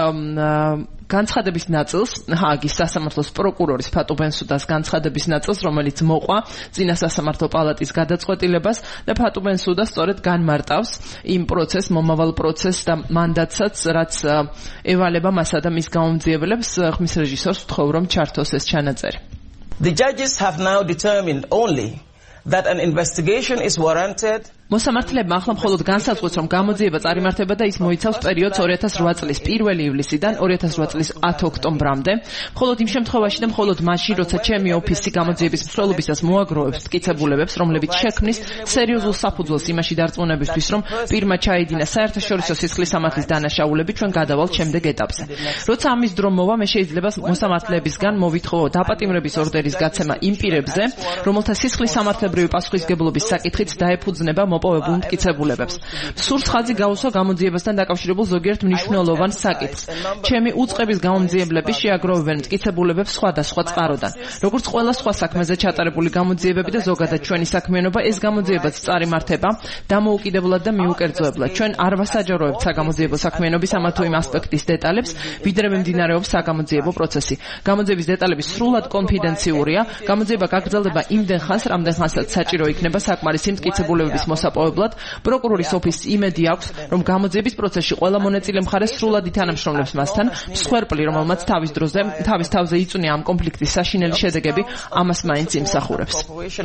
განცხადების ნაწილს, ჰააგის სასამართლოს პროკურორის ფატუ ბენსუდას განცხადების ნაწილს, რომელიც მოყვა წინა სასამართლო პალატის გადაწყვეტილებას და ფატუ ბენსუდა სწორედ განმარტავს იმ პროცესს, მომავალ პროცესს და მანდატსაც, რაც ევალება მასა და მის გაუმძიებელებს. ხმის რეჟისორს ვთხოვ, რომ ჩართოს ეს ჩანაწერი. The judges have now determined only that an investigation is warranted. მოსამართლებმა ახლა მხოლოდ განსაზღვრეს, რომ გამოძიება წარიმართება და ის მოიცავს პერიოდს 2008 წლის 1 ივლისიდან 2008 წლის 10 ოქტომბრამდე. მხოლოდ იმ შემთხვევაში და მხოლოდ მაშინ, როცა ჩემი ოფისი გამოძიების მსვლელობისას მოაგროვებს მტკიცებულებებს, რომლებიც შექმნის სერიოზულ საფუძველს იმაში დარწმუნებისთვის, რომ პირმა ჩაიდინა საერთაშორისო სისხლის სამართლის დანაშაულები, ჩვენ გადავალთ შემდეგ ეტაპზე. როცა ამის დრო მოვა, მე შეიძლება მოსამართლებისგან მოვითხოვო დაპატიმრების ორდერის გაცემა იმ პირებზე, რომელთა სისხლის სამართლებრივი პასუხისგებლობის საკითხით დაეფუძნება მოპოვებულ მტკიცებულებებს. სურს ხაზი გაუსვა გამოძიებასთან დაკავშირებულ ზოგიერთ მნიშვნელოვან საკითხს. ჩემი უწყების გამოძიებლები შეაგროვებენ მტკიცებულებებს სხვადასხვა წყაროდან. როგორც ყველა სხვა საქმეზე ჩატარებული გამოძიებები და ზოგადად ჩვენი საქმიანობა, ეს გამოძიებაც წარიმართება დამოუკიდებლად და მიუკერძოებლად. ჩვენ არ ვასაჯაროებთ საგამოძიებო საქმიანობის ამა თუ იმ ასპექტის დეტალებს, ვიდრე მიმდინარეობს საგამოძიებო პროცესი. გამოძიების დეტალები სრულად კონფიდენციურია. გამოძიება გაგრძელდება იმდენ ხანს, რამდენ ხანსაც საჭირო იქნება საკმარისი მტკიცებულებების მოსაპოვებლად. პროკურორის ოფისს იმედი აქვს, რომ გამოძიების პროცესში ყველა მონაწილე მხარე სრულად ითანამშრომლებს მასთან. მსხვერპლი, რომელმაც თავის თავზე იწვნია ამ კონფლიქტის საშინელი შედეგები, ამას მაინც იმსახურებს.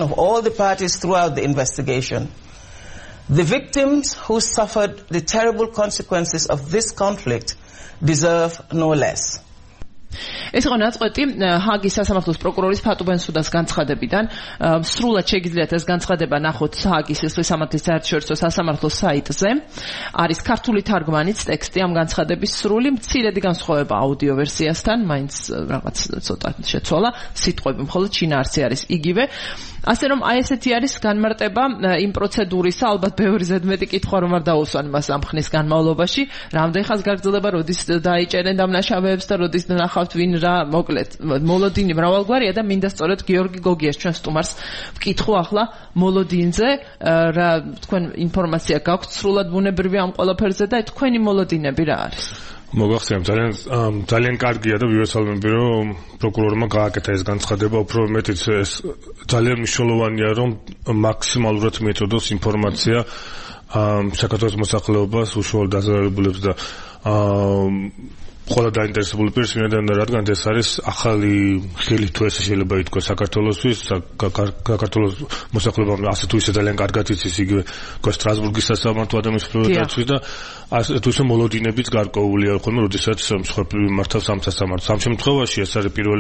The victims who suffered the terrible consequences of this conflict deserve no less. ეს იყო ნაწყვეტი ჰააგის სასამართლოს პროკურორის ფატუ ბენსუდას განცხადებიდან. სრულად შეგიძლიათ ეს განცხადება ნახოთ ჰააგის სისხლის სამართლის საერთაშორისო სასამართლოს საიტზე. არის ქართული თარგმანიც ტექსტი ამ განცხადების სრული, მცირედი განსხვავება აუდიო ვერსიასთან, მაინც რაღაც ცოტა შეცვალა, სიტყვები მხოლოდ შინაარსი არის იგივე. ასე რომ აი ესეთი არის განმარტება იმ პროცედურისა, ალბათ ბევრი ზედმეტი კითხვა რომ არ დაუსვან მას ამ ხნის განმავლობაში, რამდენ ხანს გაგრძელდება, როდის დაიჭერენ დამნაშავეებს და როდის ნახავთ ვინ რა, მოკლედ მოლოდინი მრავალგვარია და მინდა სწორედ გიორგი გოგიას ჩვენ სტუმარს ვკითხო ახლა მოლოდინზე, რა თქვენ ინფორმაცია გაქვთ სრულად ბუნებრივი ამ ყველაფერზე და თქვენი მოლოდინები რა არის? მოგახსენებ, ძალიან კარგია და ვივეცალმები, რომ პროკურორმა გააკეთა ეს განცხადება, უფრო მეტიც ეს ძალიან მნიშვნელოვანია, რომ მაქსიმალურად მიეწოდოს ინფორმაცია საქართველოს მოსახლეობას, უშუალოდ დაზარალებულებს და ყველა დაინტერესებული პირს მინდა რადგან ეს არის ახალი ხელი თუ ესე შეიძლება ითქვა საქართველოსთვის საქართველოს მოსახლეობამ ასე თუ ისე ძალიან კარგად იცის იგივე სტრასბურგის სასამართლო ადამიანის უფლებათა დაცვის და ასე თუ ისე მოლოდინებიც გარკვეულია ხოლმე როდესაც მსხვერპლი მართავს ამ სასამართლოს ამ შემთხვევაში ეს არის პირველი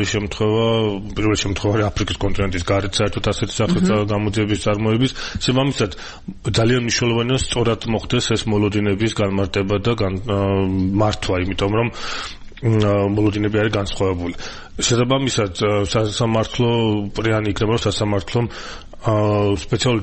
შემთხვევა აფრიკის კონტინენტის გარეთ საერთოდ ასეთი სახის გამოძიების წარმოების შემამისად ძალიან მნიშვნელოვანია სწორად მოხდეს ეს მოლოდინების განმარტება და მართვა იმიტომ რომ მოლოდინები არის განსხვავებული. შესაბამისად სასამართლო პრიანი იქნება რომ სასამართლომ სპეციალური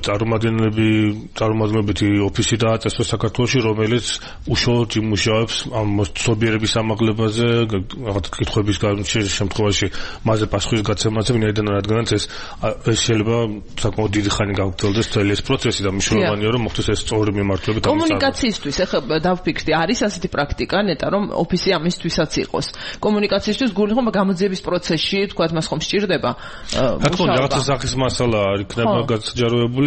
წარმომადგენლობითი ოფისი დააწესოს საქართველოში, რომელიც უშუალოდ იმუშავებს ამ ცნობიერების ამაღლებაზე, რაღაც კითხვების შემთხვევაში მასზე პასუხის გაცემაზე, ვინაიდან რადგანაც ეს შეიძლება საკმაოდ დიდი ხანი გაგრძელდეს მთელი ეს პროცესი და მნიშვნელოვანია რომ მოხდეს ეს სწორი მიმართულებით. კომუნიკაციისთვის ახლა დავფიქრდი, არის ასეთი პრაქტიკა ნეტა რომ ოფისი ამისთვისაც იყოს. კომუნიკაციისთვის გული ხომ გამოძიების პროცესში, თქვათ მას ხომ სჭირდება? რა თქმა უნდა, რაღაცა სახის მასალა იქნება გაცჯაროებული,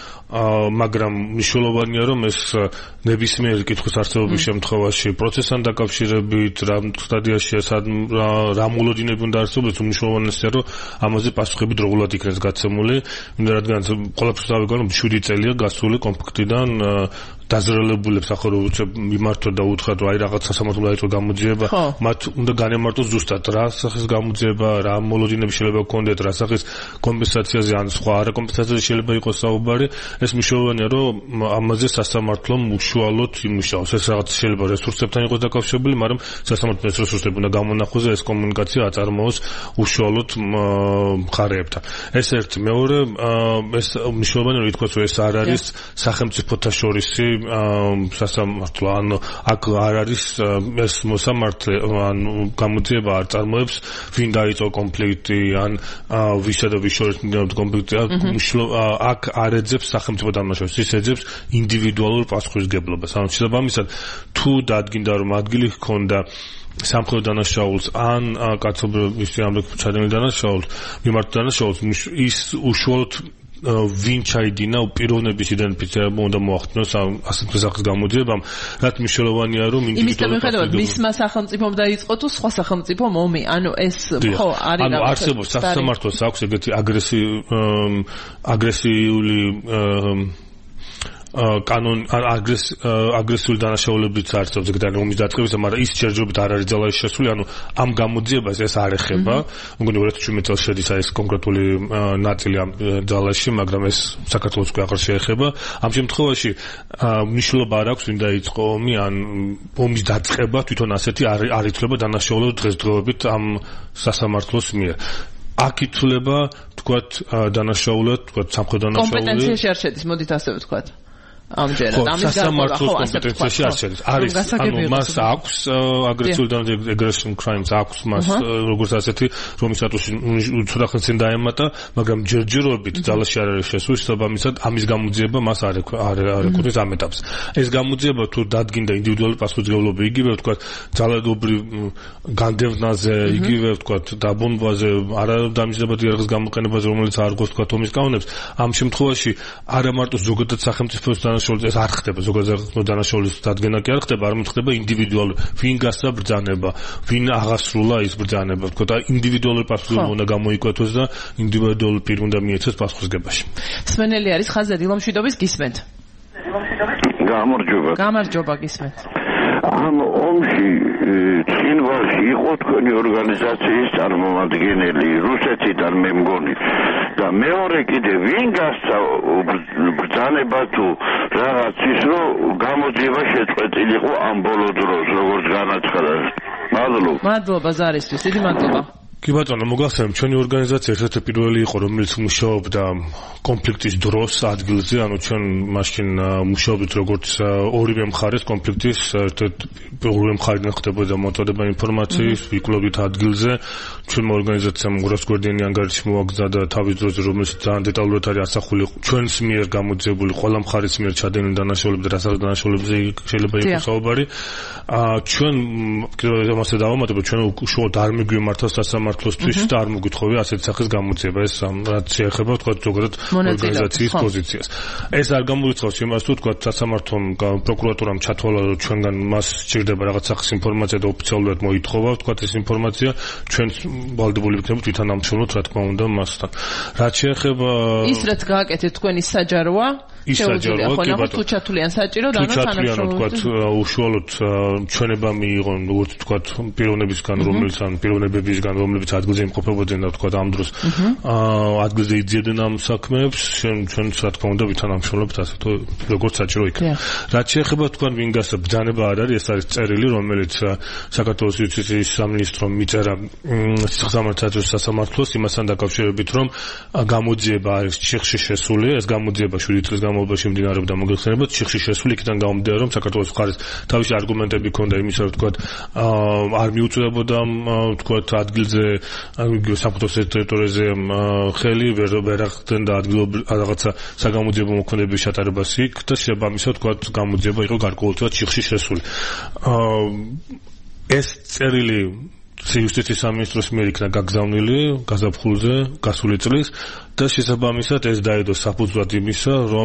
მაგრამ მნიშვნელოვანია რომ ეს ნებისმიერი კითხვის არსებობის შემთხვევაში პროცესთან დაკავშირებით რა სტადიაშია რა მოლოდინები უნდა არსებობდეს უმნიშვნელოვანესია რომ ამაზე პასუხები დროულად იქნეს გაცემული, რადგან ყველაფერს დავიგონო 7 წელია გასული კონფლიქტიდან დაზრელებულებს ახლა როცა მიმართვა და უთხრათ რომ აი რაღაც სასამართლო დაიწყო გამოძიება, მათ უნდა განემართოს ზუსტად რა სახის გამოძიება, რა მოლოდინები შეიძლება გქონდეთ, რა სახის კომპენსაციაზე ან სხვა არა კომპენსაციაზე შეიძლება იყოს საუბარი. ეს მნიშვნელოვანია რომ ამაზე სასამართლომ უშუალოდ იმუშაოს. ეს რაღაც შეიძლება რესურსებთან იყოს დაკავშირებული, მაგრამ სასამართლოს რესურსები უნდა გამონახოს და ეს კომუნიკაცია აწარმოოს უშუალოდ მხარეებთან. ეს ერთი, მეორე, ეს მნიშვნელოვანია რომ ითქვას რომ ეს არ არის სახელმწიფოთა შორისი სასამართლო, ანუ აქ არ არის ეს მოსამართლე, ანუ გამოძიება არ წარმოებს ვინ დაიწყო კონფლიქტი ან ვისა და ვის შორის მიმდინარეობს კონფლიქტი, აქ არ ეძებს სახელმწიფო დამნაშავეს, ის ეძებს ინდივიდუალურ პასუხისმგებლობას. ანუ შესაბამისად, თუ დადგინდა რომ ადგილი ჰქონდა სამხედრო დანაშაულს ან კაცობრიობის ჩადენილ დანაშაულს, მიმართ დანაშაულს, ის უშუალოდ ვინ ჩაიდინა პიროვნების იდენტიფიცირება უნდა მოახდინოს ასეთი სახის გამოძიებამ, რაც მნიშვნელოვანია რომ ინდივიდუალურად მისმა სახელმწიფომ დაიწყო თუ სხვა სახელმწიფომ ომი, ანუ ეს ხო არის ანუ არსებობს სასამართლოს აქვს ეგეთი აგრესიული კანონ აგრესიული დანაშაულებიც არსებობს ეგრეთ ომის დაწყებისა, მაგრამ ის ჯერჯერობით არ არის ძალაში შესული, ანუ ამ გამოძიებას ეს არ ეხება. მგონი 2017 წელს შედის ეს კონკრეტული ნაწილი ამ ძალაში, მაგრამ ეს საქართველოს უკვე აღარ შეეხება. ამ შემთხვევაში მნიშვნელობა არ აქვს ვინ დაიწყო ომი, ან ომის დაწყება თვითონ ასეთი არ ითვლება დანაშაულად დღესდღეობით ამ სასამართლოს მიერ. აქ ითვლება თქვათ დანაშაულად, თქვათ სამხედრო დანაშაული. კომპეტენციაში არ შედის, მოდით ასე ვთქვათ. ამჯერად ამის სასამართლოს კომპეტენციაში არ შედის. არის, ანუ მას აქვს აგრესიული agression crimes აქვს მას როგორც ასეთი, რომის სტატუსი ცოტა ხნის წინ დაემატა, მაგრამ ჯერჯერობით ძალაში არ არის შესული, შესაბამისად ამის გამოძიება მას არ ეკუთვნის ამ ეტაპს. ეს გამოძიება თუ დადგინდა ინდივიდუალური პასუხისმგებლობა, იგივე ვთქვათ, ძალადობრივ განდევნაზე, იგივე ვთქვათ, დაბომბვაზე, არადამჯერადი იარაღის გამოყენებაზე, რომელიც არ გვაქვს ვთქვათ ომის კანონებს, ამ შემთხვევაში არა მარტო ზოგადად სახელმწიფოს ეს არ ხდება, ზოგადად დანაშაულის დადგენა კი არ ხდება, არამედ ხდება ინდივიდუალური, ვინ გასცა ბრძანება, ვინ აღასრულა ის ბრძანება, თქო და ინდივიდუალური პასუხისმგებლობა უნდა გამოიკვეთოს და ინდივიდუალური პირი უნდა მიეცეს პასუხისგებაში. სმენელი არის ხაზზე დილომშვიდობის გისმენთ. გამარჯობა გისმენთ. ამ ომში წინვარში იყო თქვენი ორგანიზაციის წარმომადგენელი რუსეთიდან მე მგონი და მეორე კიდე ვინ გასცა ბრძანება თუ რაღაც ის რომ გამოძიება შეწყვეტილიყო ამ ბოლო დროს როგორც განაცხადა. მადლობა ზარისთვის, დიდი მადლობა. კი ბატონო, მოგახსენებ, ჩვენი ორგანიზაცია ერთ-ერთი პირველი იყო, რომელიც მუშაობდა კონფლიქტის დროს ადგილზე, ანუ ჩვენ მაშინ მუშაობდით როგორც ორივე მხარეს კონფლიქტის, ორივე მხარიდან ხდებოდა მოწოდება ინფორმაციის, ვიკვლევდით ადგილზე. ჩვენმა ორგანიზაციამ გროსგვერდიანი ანგარიში მოაგზავნა თავის დროზე, რომელიც ძალიან დეტალურად არის ასახული ჩვენს მიერ გამოძიებული ყველა მხარის მიერ ჩადენილი დანაშაულები და რასაც დანაშაულებზე შეიძლება იყოს საუბარი. ჩვენ კიდევ ამასე დავამატებთ, ჩვენ უშუალოდ არ მიგვიმართა სასამართლო სასამართლოსთვის და არ მოგვითხოვია ასეთ სახის გამოძიება ეს რაც შეეხება თქვა ზოგადად ორგანიზაციის პოზიციას. ეს არ გამოიწვევს იმას თუ თქვა სასამართლომ პროკურატურამ ჩათვალა რომ ჩვენგან მას სჭირდება რაღაც სახის ინფორმაცია და ოფიციალურად მოითხოვა თქვა ეს ინფორმაცია ჩვენ ვალდებული ვიქნებით ვითანამშრომლოთ რა თქმა უნდა მასთან. რაც შეეხება ის რაც გააკეთეთ თქვენი საჯაროა ის საჯაროა კი ბატონო თუ ჩათვლიან საჭირო და თანამშრომლობთ უშუალოდ ჩვენება მიიღონ როგორც თქვა პიროვნებისგან პიროვნებებისგან რომლებიც ადგილზე იმყოფებოდნენ და თქვა ამ დროს ადგილზე იძიებდნენ ამ საქმეებს ჩვენ რა თქმა უნდა ვითანამშრომლობთ ასე თუ როგორც საჭირო იქნება. რაც შეეხება თქვა ვინგას ბრძანება არ არის ეს არის წერილი რომელიც საქართველოს იუსტიციის სამინისტრომ მიწერა სასამართლოს იმასთან დაკავშირებით რომ გამოძიება არის ჩიხში შესული ეს გამოძიება 7 წლის განმავლობაში მიმდინარეობდა მოგეხსენებათ ჩიხში შესული იქიდან გამომდინარე რომ საქართველოს მხარეს თავისი არგუმენტები ჰქონდა იმისა რომ თქვა არ მიუწვდებოდა თქვა ადგილზე საქართველოს ტერიტორიაზე ხელი ვერ ახდენდა ადგილობრივ რაღაცა საგამოძიებო მოქმედების ჩატარებას იქ და შესაბამისად თქვა გამოძიება იყო გარკვეულწილად ჩიხში შესული. ეს წერილი იუსტიციის სამინისტროს მიერ იქნა გაგზავნილი გაზაფხულზე გასული წლის და შესაბამისად ეს დაედო საფუძვლად იმისა რომ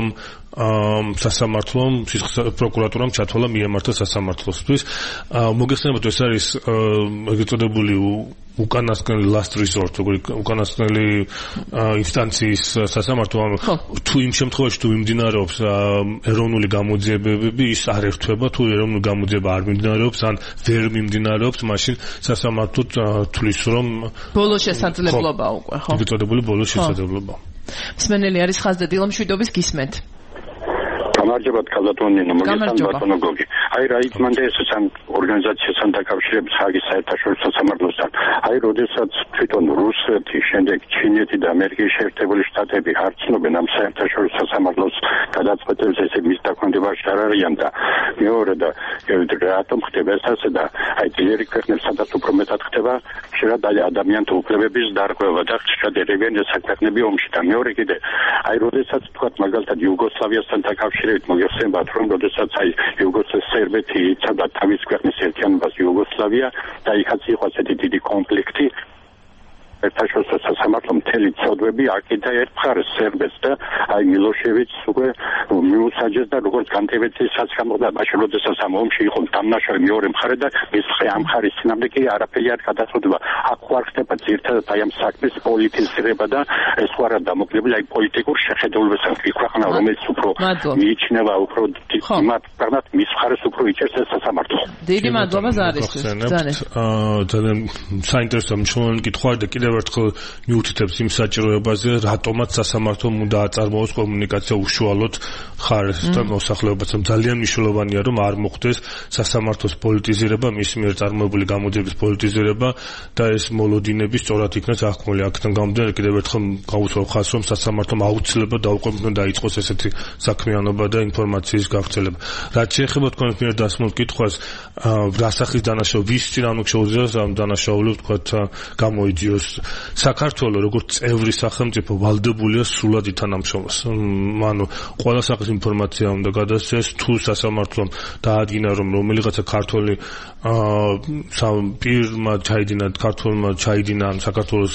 სასამართლომ პროკურატურამ ჩათვალა მიემართა სასამართლოსთვის მოგეხსენებათ ეს არის ეგრეთ წოდებული უკანასკნელი last resort უკანასკნელი ინსტანციის სასამართლო თუ იმ შემთხვევაში თუ მიმდინარეობს ეროვნული გამოძიებები ის არ ერთვება თუ ეროვნული გამოძიება არ მიმდინარეობს ან ვერ მიმდინარეობს მაშინ სასამართლო თვლის რომ ბოლო შესაძლებლობა უკვე ხო ეგრეთ წოდებული ბოლო შესაძლებლობა მსმენელი არის ხაზდა დილამშვიდობის გისმენთ გამარჯობათ ქალბატონინო მოგესალმებით ბატონო გოგი აი რა იწმანდა ეს სამ ორგანიზაციასთან დაკავშირებით ხაგის საერთაშორისო სამართლოსთან აი როდესაც თვითონ რუსეთი შემდეგ ჩინეთი და ამერიკის შეერთებული შტატები არცნობენ ამ საერთაშორისო სამართლოს გადაწყვეტილებას ესე მის დაქვემდებარში არ არიან და მეორე და რატომ ხდება ეს ასე და აი ძლიერი ქვეყნებს სადაც უფრო მეტად ხდება ხშირად ადამიანთა უფლებების დარღვევა და ხშირად ერევიან ეს საქმეები ომში და მეორე კიდე აი როდესაც თქვა მაგალითად იუგოსლავიასთან დაკავშირებით მოგეხსენებათ რომ როდესაც აი იუგოსლავიის სერბეთი იცავდა თავის ქვეყნის ერთიანობას იუგოსლავია და იქაც იყო ასეთი დიდი კონფლიქტი საერთაშორისო სასამართლო მთელი ცოდვები აკიდა ერთ მხარეს სერბეთს და აი მილოშევიჩს უკვე მიუსაჯეს და როგორც განტევეცისას გამოდა მაშინ როდესაც ამ ომში იყო დამნაშავე მეორე მხარე და ეს ამ მხარის წინამდე კი არაფერი არ გადაწყვეტა აქ ხარ ხდება ძირთადად აი ამ საქმის პოლიტიზირება და ეს ხარ დამოკიდებული აი პოლიტიკურ შეხედულებასთან ქვეყანა რომელიც უფრო მიიჩნევა უფრო იმათ პრაგმატ მის მხარეს უფრო იჭერს ეს სასამართლო დიდი მადლობა ზარისთვის ძალიან საინტერესო მნიშვნელოვანი კითხვა და კიდევ ერთხელ მიუთითებს იმ საჭიროებაზე, რატომაც სასამართლომ უნდა აწარმოოს კომუნიკაცია უშუალოდ ხარესთან მოსახლეობასთან. ძალიან მნიშვნელოვანია, რომ არ მოხდეს სასამართლოს პოლიტიზირება, მის მიერ წარმოებული გამოძიების პოლიტიზირება და ეს მოლოდინები სწორად იქნას აღქმული. აქედან გამომდინარე კიდევ ერთხელ გავუსვა ხაზს, რომ სასამართლომ აუცილებლად დაუყოვნებლივ დაიწყოს ესეთი საქმიანობა და ინფორმაციის გავრცელება. რაც შეეხება თქვენ მიერ დასმულ კითხვას, რა სახის დანაშაული, ვის წინააღმდეგ შეუძლია ამ დანაშაული თქვა გამოიძიოს საქართველოს როგორც წევრი სახელმწიფო ვალდებულია სრულად ითანამშრომლოს. ანუ ყველა სახის ინფორმაცია უნდა გადასცეს თუ სასამართლომ დაადგინა რომ რომელიღაცა ქართველი პირმა ჩაიდინა საქართველოს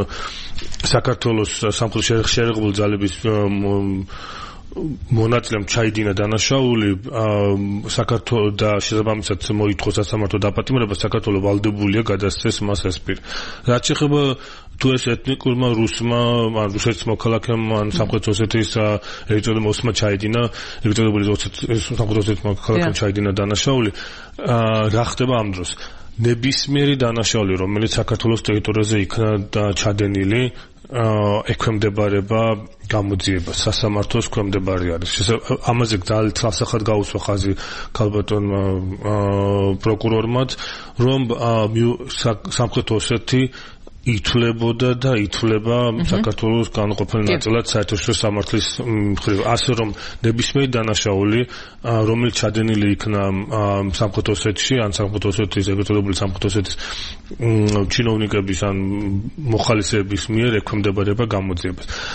სამხედრო შეერთებული ძალების მონაწილემ ჩაიდინა დანაშაული საქართველოს და შესაბამისად მოითხოვს სასამართლო დაპატიმრება საქართველოს ვალდებულია გადასცეს მას ეს პირი. რაც შეეხება თუ ეს ეთნიკურმა რუსმა ან რუსეთის მოქალაქემ ან სამხრეთ ოსეთის ეროვნულ მოსმა ჩაიდინა ეროვნული სამხრეთ ოსეთის მოქალაქემ ჩაიდინა დანაშაული რა ხდება ამ დროს ნებისმიერი დანაშაული რომელიც საქართველოს ტერიტორიაზე იქნა ჩადენილი ექვემდებარება გამოძიებას სასამართლოს ქვემდებარე არის. ამაზე ძალიან თვალსახად გაუსვა ხაზი ქალბატონმა პროკურორმაც რომ სამხრეთ ოსეთი ითვლებოდა და ითვლება საქართველოს განუყოფელ ნაწილად საერთაშორისო სამართლის მხრივ. ასე რომ ნებისმიერი დანაშაული რომელიც ჩადენილი იქნა სამხრეთ ოსეთში ან სამხრეთ ოსეთის ეგრეთწოდებული სამხრეთ ოსეთის ჩინოვნიკების ან მოხალისეების მიერ ექვემდებარება გამოძიებას.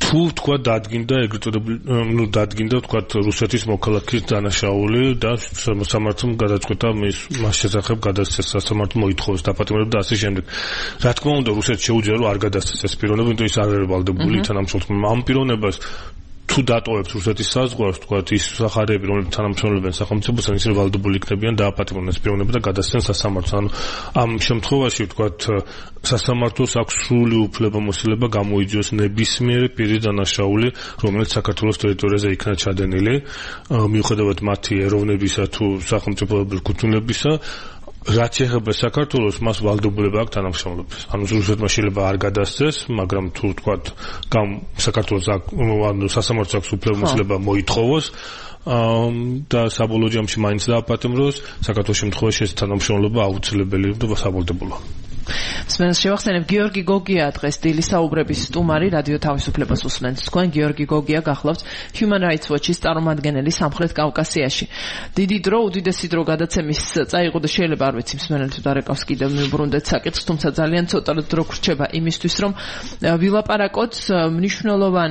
თუ თქვა დადგინდა ეგრეთ წოდებული დადგინდა თქვა რუსეთის მოქალაქის დანაშაული და სამართლომ გადაწყვეტა მას შესახებ გადასცეს სასამართლო მოითხოვეს დაპატიმრება და ასე შემდეგ. Რა თქმა უნდა რუსეთს შეუძლია რომ არ გადასცეს ეს პიროვნება, იმიტომ ის არ არის ვალდებული თანამშრომლობა. Ამ პიროვნებას თუ დატოვებთ რუსეთის საზღვარს, თქვა ის სახარები, რომლებიც თანამშრომლობენ სახელმწიფოსთან, ისინი ვალდებული იქნებიან დააპატიმრონ ეს პიროვნება და გადასცენ სასამართლოს. ანუ ამ შემთხვევაში თქვა სასამართლოს აქვს სრული უფლებამოსილება გამოიძიოს ნებისმიერი პირის დანაშაული, რომელიც საქართველოს ტერიტორიაზე იქნა ჩადენილი, მიუხედავად მათი ეროვნებისა თუ სახელმწიფოებრივი კუთვნილებისა. რაც ეხება საქართველოს, მას ვალდებულება აქვს თანამშრომლობის. ანუ რუსეთმა შეიძლება არ გადასცეს, მაგრამ თუ თქვა საქართველოს ანუ სასამართლოს აქვს უფლებამოსილება მოითხოვოს და საბოლოო ჯამში მაინც დააპატიმროს, საქართველოს შემთხვევაში ეს თანამშრომლობა აუცილებელი და სავალდებულოა. მსმენელს შევახსენებ, გიორგი გოგია დღეს დილის საუბრების სტუმარი რადიო თავისუფლებას უსმენთ. თქვენ გიორგი გოგია გახლავთ Human Rights Watch-ის წარმომადგენელი სამხრეთ კავკასიაში. დიდი დრო, უდიდესი დრო გადაცემის წაიღო და შეიძლება არ ვიცი მსმენელი თუ დარეკავს კიდევ მიუბრუნდეთ საკითხს, თუმცა ძალიან ცოტა დრო გრჩება იმისთვის, რომ ვილაპარაკოთ მნიშვნელოვან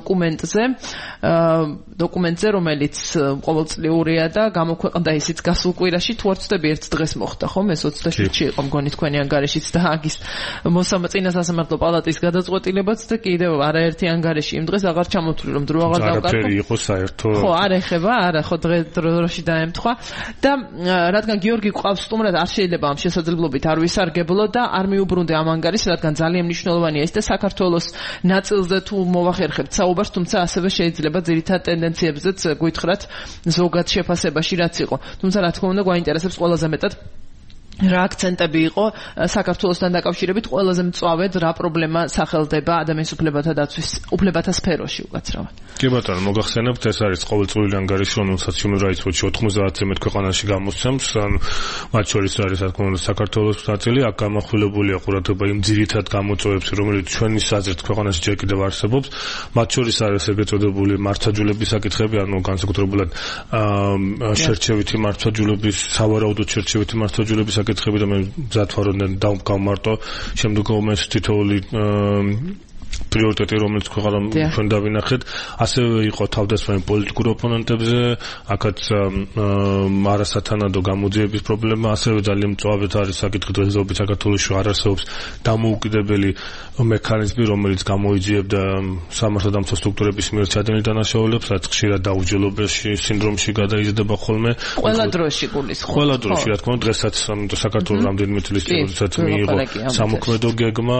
დოკუმენტზე, რომელიც ყოველწლიურია და გამოქვეყნდა ისიც გასულ კვირაში, თუ არ ვცდები ერთ დღეს მოხდა, ხომ? ეს 27-ში იყო მგონი თქვენი ანგარიშიც და აგის მოსამართლე სასამართლო პალატის გადაწყვეტილებაც და კიდევ არაერთი ანგარიში იმ დღეს აღარ ჩამოთვლი რომ დრო აღარ დავკარგო. არაფერი იყო საერთო. ხო, არ ეხება, არა, ხო დროში დაემთხვა და რადგან გიორგი ყავს სტუმრად, არ შეიძლება ამ შესაძლებლობით არ ვისარგებლო და არ მიუბრუნდე ამ ანგარიშს, რადგან ძალიან მნიშვნელოვანია ის და საქართველოს ნაწილზე თუ მოვახერხებთ საუბარს, თუმცა ასევე შეიძლება ძირითად ტენდენციებზეც გვითხრათ ზოგად შეფასებაში რაც იყო. თუმცა რა თქმა უნდა გვაინტერესებს ყველაზე მეტად რა აქცენტები იყო საქართველოსთან დაკავშირებით ყველაზე მწვავედ რა პრობლემა სახელდება ადამიანის უფლებათა დაცვის უფლებათა სფეროში უკაცრავად. კი ბატონო, მოგახსენებთ, ეს არის ყოველწლიური ანგარიში, რომელსაც Human Rights Watch 90-ზე მეტ ქვეყანაში გამოსცემს, ანუ მათ შორის არის რა თქმა უნდა საქართველოს ნაწილი, აქ გამახვილებულია ყურადღება იმ ძირითად გამოწვევებს, რომელიც ჩვენი საზრით ქვეყანაში ჯერ კიდევ არსებობს. მათ შორის არის ეგრეთ წოდებული მართლმსაჯულების საკითხები, ანუ განსაკუთრებულად შერჩევითი მართლმსაჯულების, სავარაუდოდ შერჩევითი მართლმსაჯულების საკითხები და მე მზად ვარ რომ დავმყავმარტო შემდგომში თითოეული პრიორიტეტი რომელიც ჩვენ დავინახეთ, ასევე იყო თავდასხმები პოლიტიკურ ოპონენტებზე, აქაც არასათანადო გამოძიების პრობლემა, ასევე ძალიან მწვავედ არის საკითხი დღესდღეობით საქართველოში არ არსებობს დამოუკიდებელი მექანიზმი, რომელიც გამოიძიებდა სამართალდამცავ სტრუქტურების მიერ ჩადენილ დანაშაულებს, რაც ხშირად დაუჯელობაში სინდრომში გადაიზრდება ხოლმე. ყველა დროში გულისხმობს. ყველა დროში, რა თქმა უნდა, დღესაც საქართველოს რამდენიმე წლის წინ, როდესაც მიიღო სამოქმედო გეგმა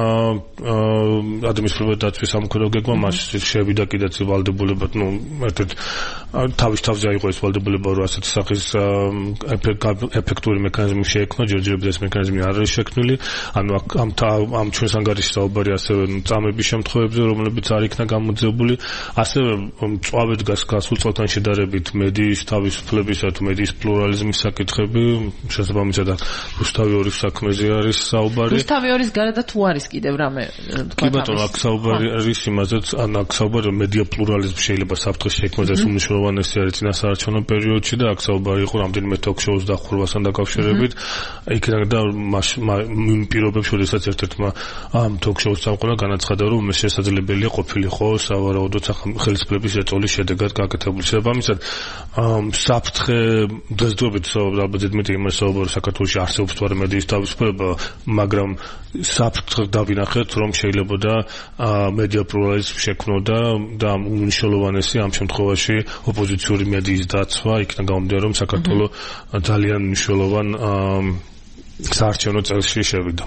ადამიანის უფლებათა დაცვის სამოქმედო გეგმა, მას შევიდა კიდეც ვალდებულება, ერთ თავის-თავზე აიღო ეს ვალდებულება, რომ ასეთი სახის ეფექტური მექანიზმი შეექმნა, ჯერჯერობით ეს მექანიზმი არ არის შექმნილი, ანუ ამ ჩვენს ანგარიშში საუბარი ასევე წამების შემთხვევებზე, რომლებიც არ იქნა გამოძიებული, ასევე მწვავედ გასულ წელთან შედარებით მედიის თავისუფლებისა თუ მედიის პლურალიზმის საკითხები, შესაბამისად რუსთავი ორის საქმეზე არის საუბარი. რუსთავი ორის გარდა თუ არის კიდევ რამე თქვა ბატონო, აქ საუბარი არის იმაზეც, ან აქ საუბარი მედია პლურალიზმი შეიძლება საფრთხეს შექმნას, ეს უმნიშვნელოვანესი არის წინასაარჩევნო პერიოდში და აქ საუბარი იყო რამდენიმე ток-შოუს დახურვასთან დაკავშირებით. იქიდან და იმ პირობებში, როდესაც ერთ-ერთმა ამ ток-შოუს წამყვანმა განაცხადა, რომ ეს შესაძლებელია ყოფილიყო სავარაუდოდ ხელისუფლების ეწოლის შედეგად გაკეთებული. შესაბამისად, საფრთხე დღესდღეობით ალბათ ზედმეტი იმას საუბარი საქართველოში არსებობს თუ არა მედიის თავისუფლება, მაგრამ საფრთხე დავინახეთ, რომ შეიძლება და მედია პლურალიზმი შექმნოდა და უმნიშვნელოვანესი ამ შემთხვევაში ოპოზიციური მედიის დაცვა, იქიდან გამომდინარე, რომ საქართველოს ძალიან მნიშვნელოვან საარჩევნო წელში შევიდა.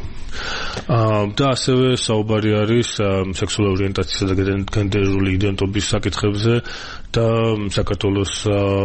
და ასევე საუბარი არის სექსუალური ორიენტაციისა და გენდერული იდენტობის საკითხებზე და საქართველოს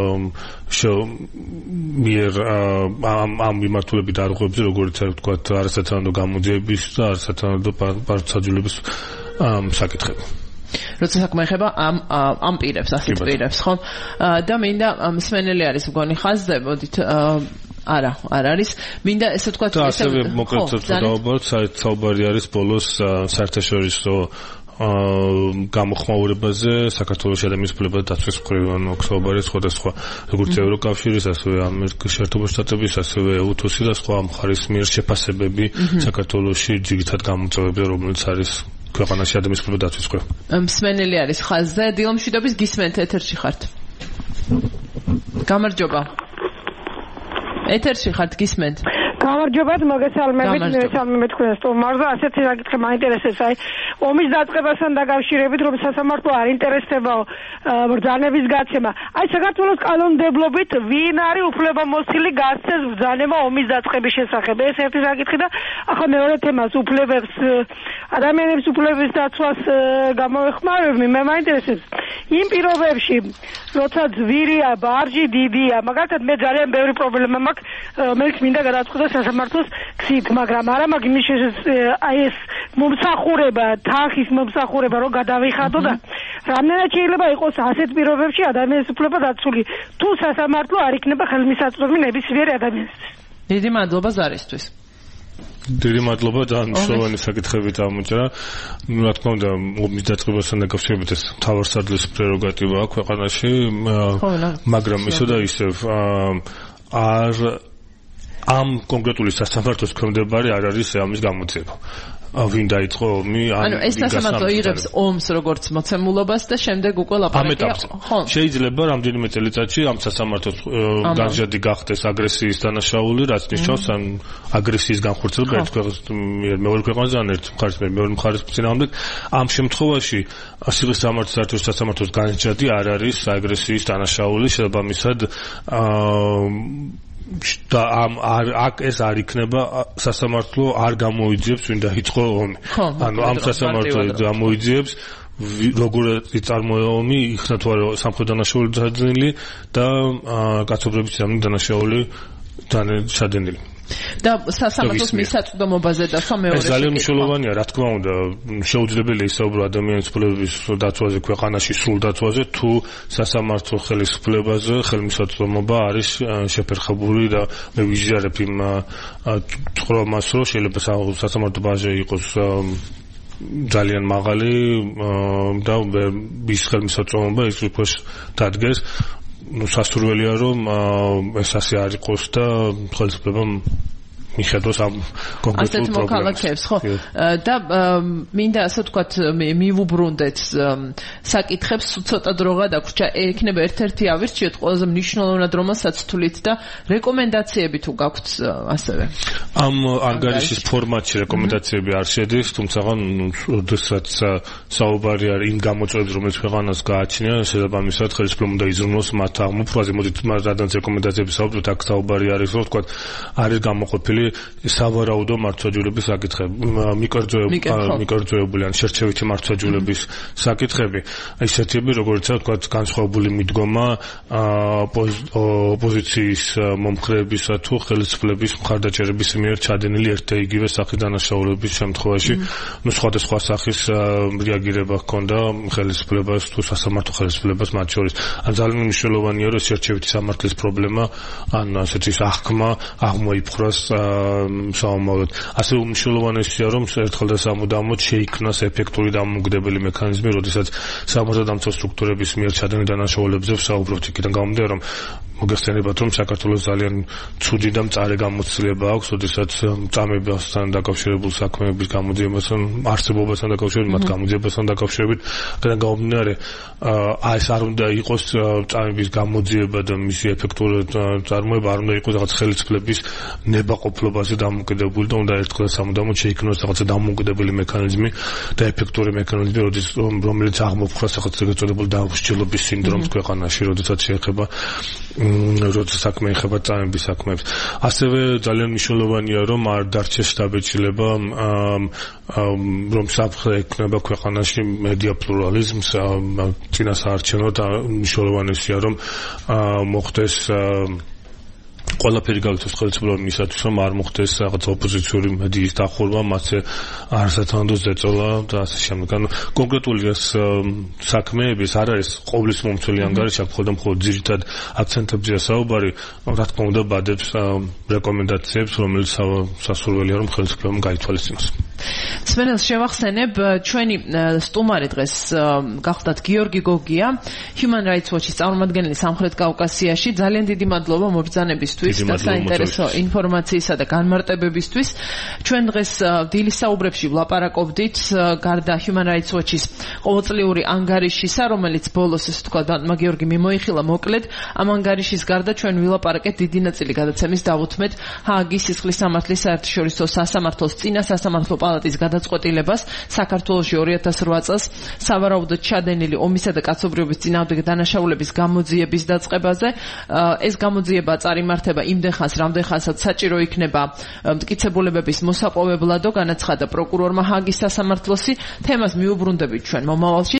მიერ ამ მიმართულებით არღვევებზე, როგორც ვთქვათ, არასათანადო გამოძიების და არასათანადო პარტიულების საკითხები. როცა საქმე ეხება ამ პირებს, ასეთ პირებს, ხო? და მინდა მსმენელი არის მგონი ხაზზე, მოდით არა, არ არის. მინდა ესე ვთქვათ, ასევე მოკლედ დავაბაროთ, საუბარი არის ბოლოს საერთაშორისო გამოხმაურებაზე საქართველოს ადამიანის უფლებათა დაცვის მხრივ, ანუ საუბარი სხვადასხვა როგორც ევროკავშირის, ასევე ამერიკის შეერთებული შტატების, ასევე EUTOS-ის და სხვა მხარის მიერ შეფასებები საქართველოში ძირითად გამოწვევებზე, რომელიც არის ქვეყანაში ადამიანის უფლებათა დაცვის ყურე. მსმენელი არის ხაზზე, დილომშვიდობის გისმენთ ეთერში ხართ. გამარჯობა. ეთერში ხართ გისმენთ. გამარჯობათ, მოგესალმებით, მესალმებით თქვენ სტუმარს. ასეთი საკითხი მაინტერესებს, აი, ომის დაწყებასთან დაკავშირებით, რომ სასამართლო არ ინტერესდებაო ბრძანების გაცემა. აი, საქართველოს კანონმდებლობით ვინ არის უფლებამოსილი გასცეს ბრძანება ომის დაწყების შესახებ? ეს ერთი საკითხი და ახლა მეორე თემას უფლებებს ადამიანების უფლების დაცვას გამოვეხმარებმი. მე მაინტერესებს იმ პირობებში, როცა ძვირია, ბარჯი დიდია, მაგალითად მე ძალიან ბევრი პრობლემა მაქვს, რომელიც მინდა გადაწყვეტოს სასამართლოს გზით, მაგრამ არა მაგ იმის აი ეს მომსახურება, თანხის მომსახურება რომ გადავიხადო და რამდენად შეიძლება იყოს ასეთ პირობებში ადამიანის უფლება დაცული, თუ სასამართლო არ იქნება ხელმისაწვდომი ნებისმიერი ადამიანისთვის. დიდი მადლობა ზარისთვის. დიდი მადლობა და მნიშვნელოვანი საკითხები წამოჭრა. რა თქმა უნდა, ომის დაწყებასთან დაკავშირებით ეს მთავარსარდლის პრეროგატივა აქვს ქვეყანაში, მაგრამ ისე და ისევ ამ კონკრეტული სასამართლოს ქვემდებარე არ არის ამის გამოძიება. ვინ დაიწყო ომი? ანუ ეს სასამართლო იღებს ომს როგორც მოცემულობას და შემდეგ უკვე ლაპარაკია. შეიძლება რამდენიმე წელიწადში ამ სასამართლოს განჯადი გახდეს აგრესიის დანაშაული, რაც ნიშნავს ან აგრესიის განხორციელება ერთ ქვეყანას მეორე ქვეყანაზე ან ერთ მხარეს მეორე მხარეს წინააღმდეგ. ამ შემთხვევაში სიღრმის სამართლის სასამართლოს განჯადი არ არის აგრესიის დანაშაული, შესაბამისად და ეს არ იქნება სასამართლო არ გამოიძიებს ვინ დაიწყო ომი. ანუ ამ სასამართლო გამოიძიებს როგორ იწარმოება ომი, იქნა თუ არა სამხედრო დანაშაული ჩადენილი და კაცობრიობის დანაშაული ჩადენილი. და სასამართლოს მისაწვდომობაზე და მეორე ეს ძალიან მნიშვნელოვანია, რა თქმა უნდა, შეუძლებელია ისაუბრო ადამიანის უფლების დაცვაზე ქვეყანაში, სრულ დაცვაზე, თუ სასამართლო ხელისუფლებაზე ხელმისაწვდომობა არის შეფერხებული და მე ვიზიარებ იმ წყრომას, რომ შეიძლება სასამართლო ბაჟე იყოს ძალიან მაღალი და ის ხელმისაწვდომობა ის უფლს დადგეს. სასურველია რომ ეს ასე არ იყოს და ხელისუფლება მიხედოს ამ კონკრეტულ პრობლემას. ხო. და მინდა ასე ვთქვათ მივუბრუნდეთ საკითხებს, ცოტა დრო გადაგვრჩა, იქნება ერთ-ერთი ავირჩიოთ ყველაზე მნიშვნელოვნად რომელსაც თვლით და რეკომენდაციები თუ გაქვთ ასევე. ამ ანგარიშის ფორმატში რეკომენდაციები არ შედის, თუმცა როდესაც საუბარი არის იმ გამოწვევებს, რომელიც ქვეყანას გააჩნია, შესაბამისად ხელისუფლებამ უნდა იზრუნოს მათ აღმოფხვრაზე, მოდით რადგან რეკომენდაციები საუბრობთ, აქ საუბარი არის, რომ ვთქვათ, არის გამოყოფილი სავარაუდო მართლმსაჯულების საკითხები, მიკერძოებული ან შერჩევითი მართლმსაჯულების საკითხები. ეს შერჩევები, როგორიცაა ვთქვათ, განსხვავებული მიდგომა ოპოზიციის მომხრეებისა თუ ხელისუფლების მხარდაჭერების მიერ ჩადენილი ერთ და იგივე სახის დანაშაულების შემთხვევაში, სხვადასხვა სახის რეაგირება ჰქონდა ხელისუფლებას თუ სასამართლო ხელისუფლებას მათ შორის. ან ძალიან მნიშვნელოვანია, რომ შერჩევითი სამართლის პრობლემა, ან ასეთ ის აღქმა აღმოიფხვრას საომავლოდ. ასე უმნიშვნელოვანესია, რომ ერთხელ და სამუდამოდ შეიქმნას ეფექტური დამოუკიდებელი მექანიზმი, როდესაც სამართალდამცავ სტრუქტურების მიერ ჩადენილ დანაშაულებებზე ვსაუბრობთ. იქიდან გამომდინარე, რომ მოგეხსენებათ, რომ საქართველოს ძალიან ცუდი და მწარე გამოცდილება აქვს, როდესაც წამებასთან დაკავშირებულ საქმეების გამოძიებასთან, არსებობასთან დაკავშირებით, მათ გამოძიებასთან დაკავშირებით, იქიდან გამომდინარე, ეს არ უნდა იყოს წამების გამოძიება და მისი ეფექტური წარმოება არ უნდა იყოს რაღაც ხელისუფლების ნებაყოფლობაზე დამოკიდებული და უნდა ერთხელ და სამუდამოდ შეიქმნოს რაღაცა დამოუკიდებელი მექანიზმი და ეფექტური მექანიზმი, რომელიც აღმოფხვრას რაღაც ეგრეთ წოდებულ დამსჯელობის სინდრომს ქვეყანაში, როდესაც შეეხება როცა საქმე ეხება წამების საქმეებს. ასევე ძალიან მნიშვნელოვანია, რომ არ დარჩეს შთაბეჭდილება, რომ საფრთხე ექნება ქვეყანაში მედია პლურალიზმს, წინასაარჩევნო და მნიშვნელოვანია, რომ მოხდეს ყველაფერი გავიქცეს ხელისუფლებამ იმისათვის, რომ არ მოხდეს რაღაც ოპოზიციური მედიის დახურვა, მათზე არასათანადო ზეწოლა და ასე შემდეგ. ანუ კონკრეტული ეს საქმეები არ არის ყოვლის მომცველი ანგარიში, აქ მხოლოდ ძირითად აქცენტებზეა საუბარი, რა თქმა უნდა, ბადებს რეკომენდაციებს, რომელიც სასურველია, რომ ხელისუფლებამ გაითვალისწინოს. სვენელს შევახსენებ ჩვენი სტუმარი დღეს გახლდათ გიორგი გოგია Human Rights Watch-ის წარმომადგენელი სამხრეთ კავკასიაში ძალიან დიდი მადლობა მობრძანებისთვის და საინტერესო ინფორმაციისა და განმარტებებისთვის ჩვენ დღეს დილის საუბრებში ვლაპარაკობდით გარდა Human Rights Watch-ის ყოველწლიური ანგარიშისა რომელიც ბოლოს ესე თქვა დანმა გიორგი მიმოიხილა მოკლედ ამ ანგარიშის გარდა ჩვენ ვილაპარაკეთ დიდი ნაწილი გადაცემის დავუთმეთ ჰააგის სისხლის სამართლის საერთაშორისო სასამართლოს წინა სასამართლო პალატის გადაწყვეტილებას საქართველოში 2008 წელს სავარაუდოდ ჩადენილი ომისა და კაცობრიობის წინააღმდეგ დანაშაულების გამოძიების დაწყებაზე ეს გამოძიება წარიმართება იმდენ ხანს რამდენ ხანსაც საჭირო იქნება მტკიცებულებების მოსაპოვებლადო განაცხადა პროკურორმა ჰააგის სასამართლოსი თემას მიუბრუნდებით ჩვენ მომავალში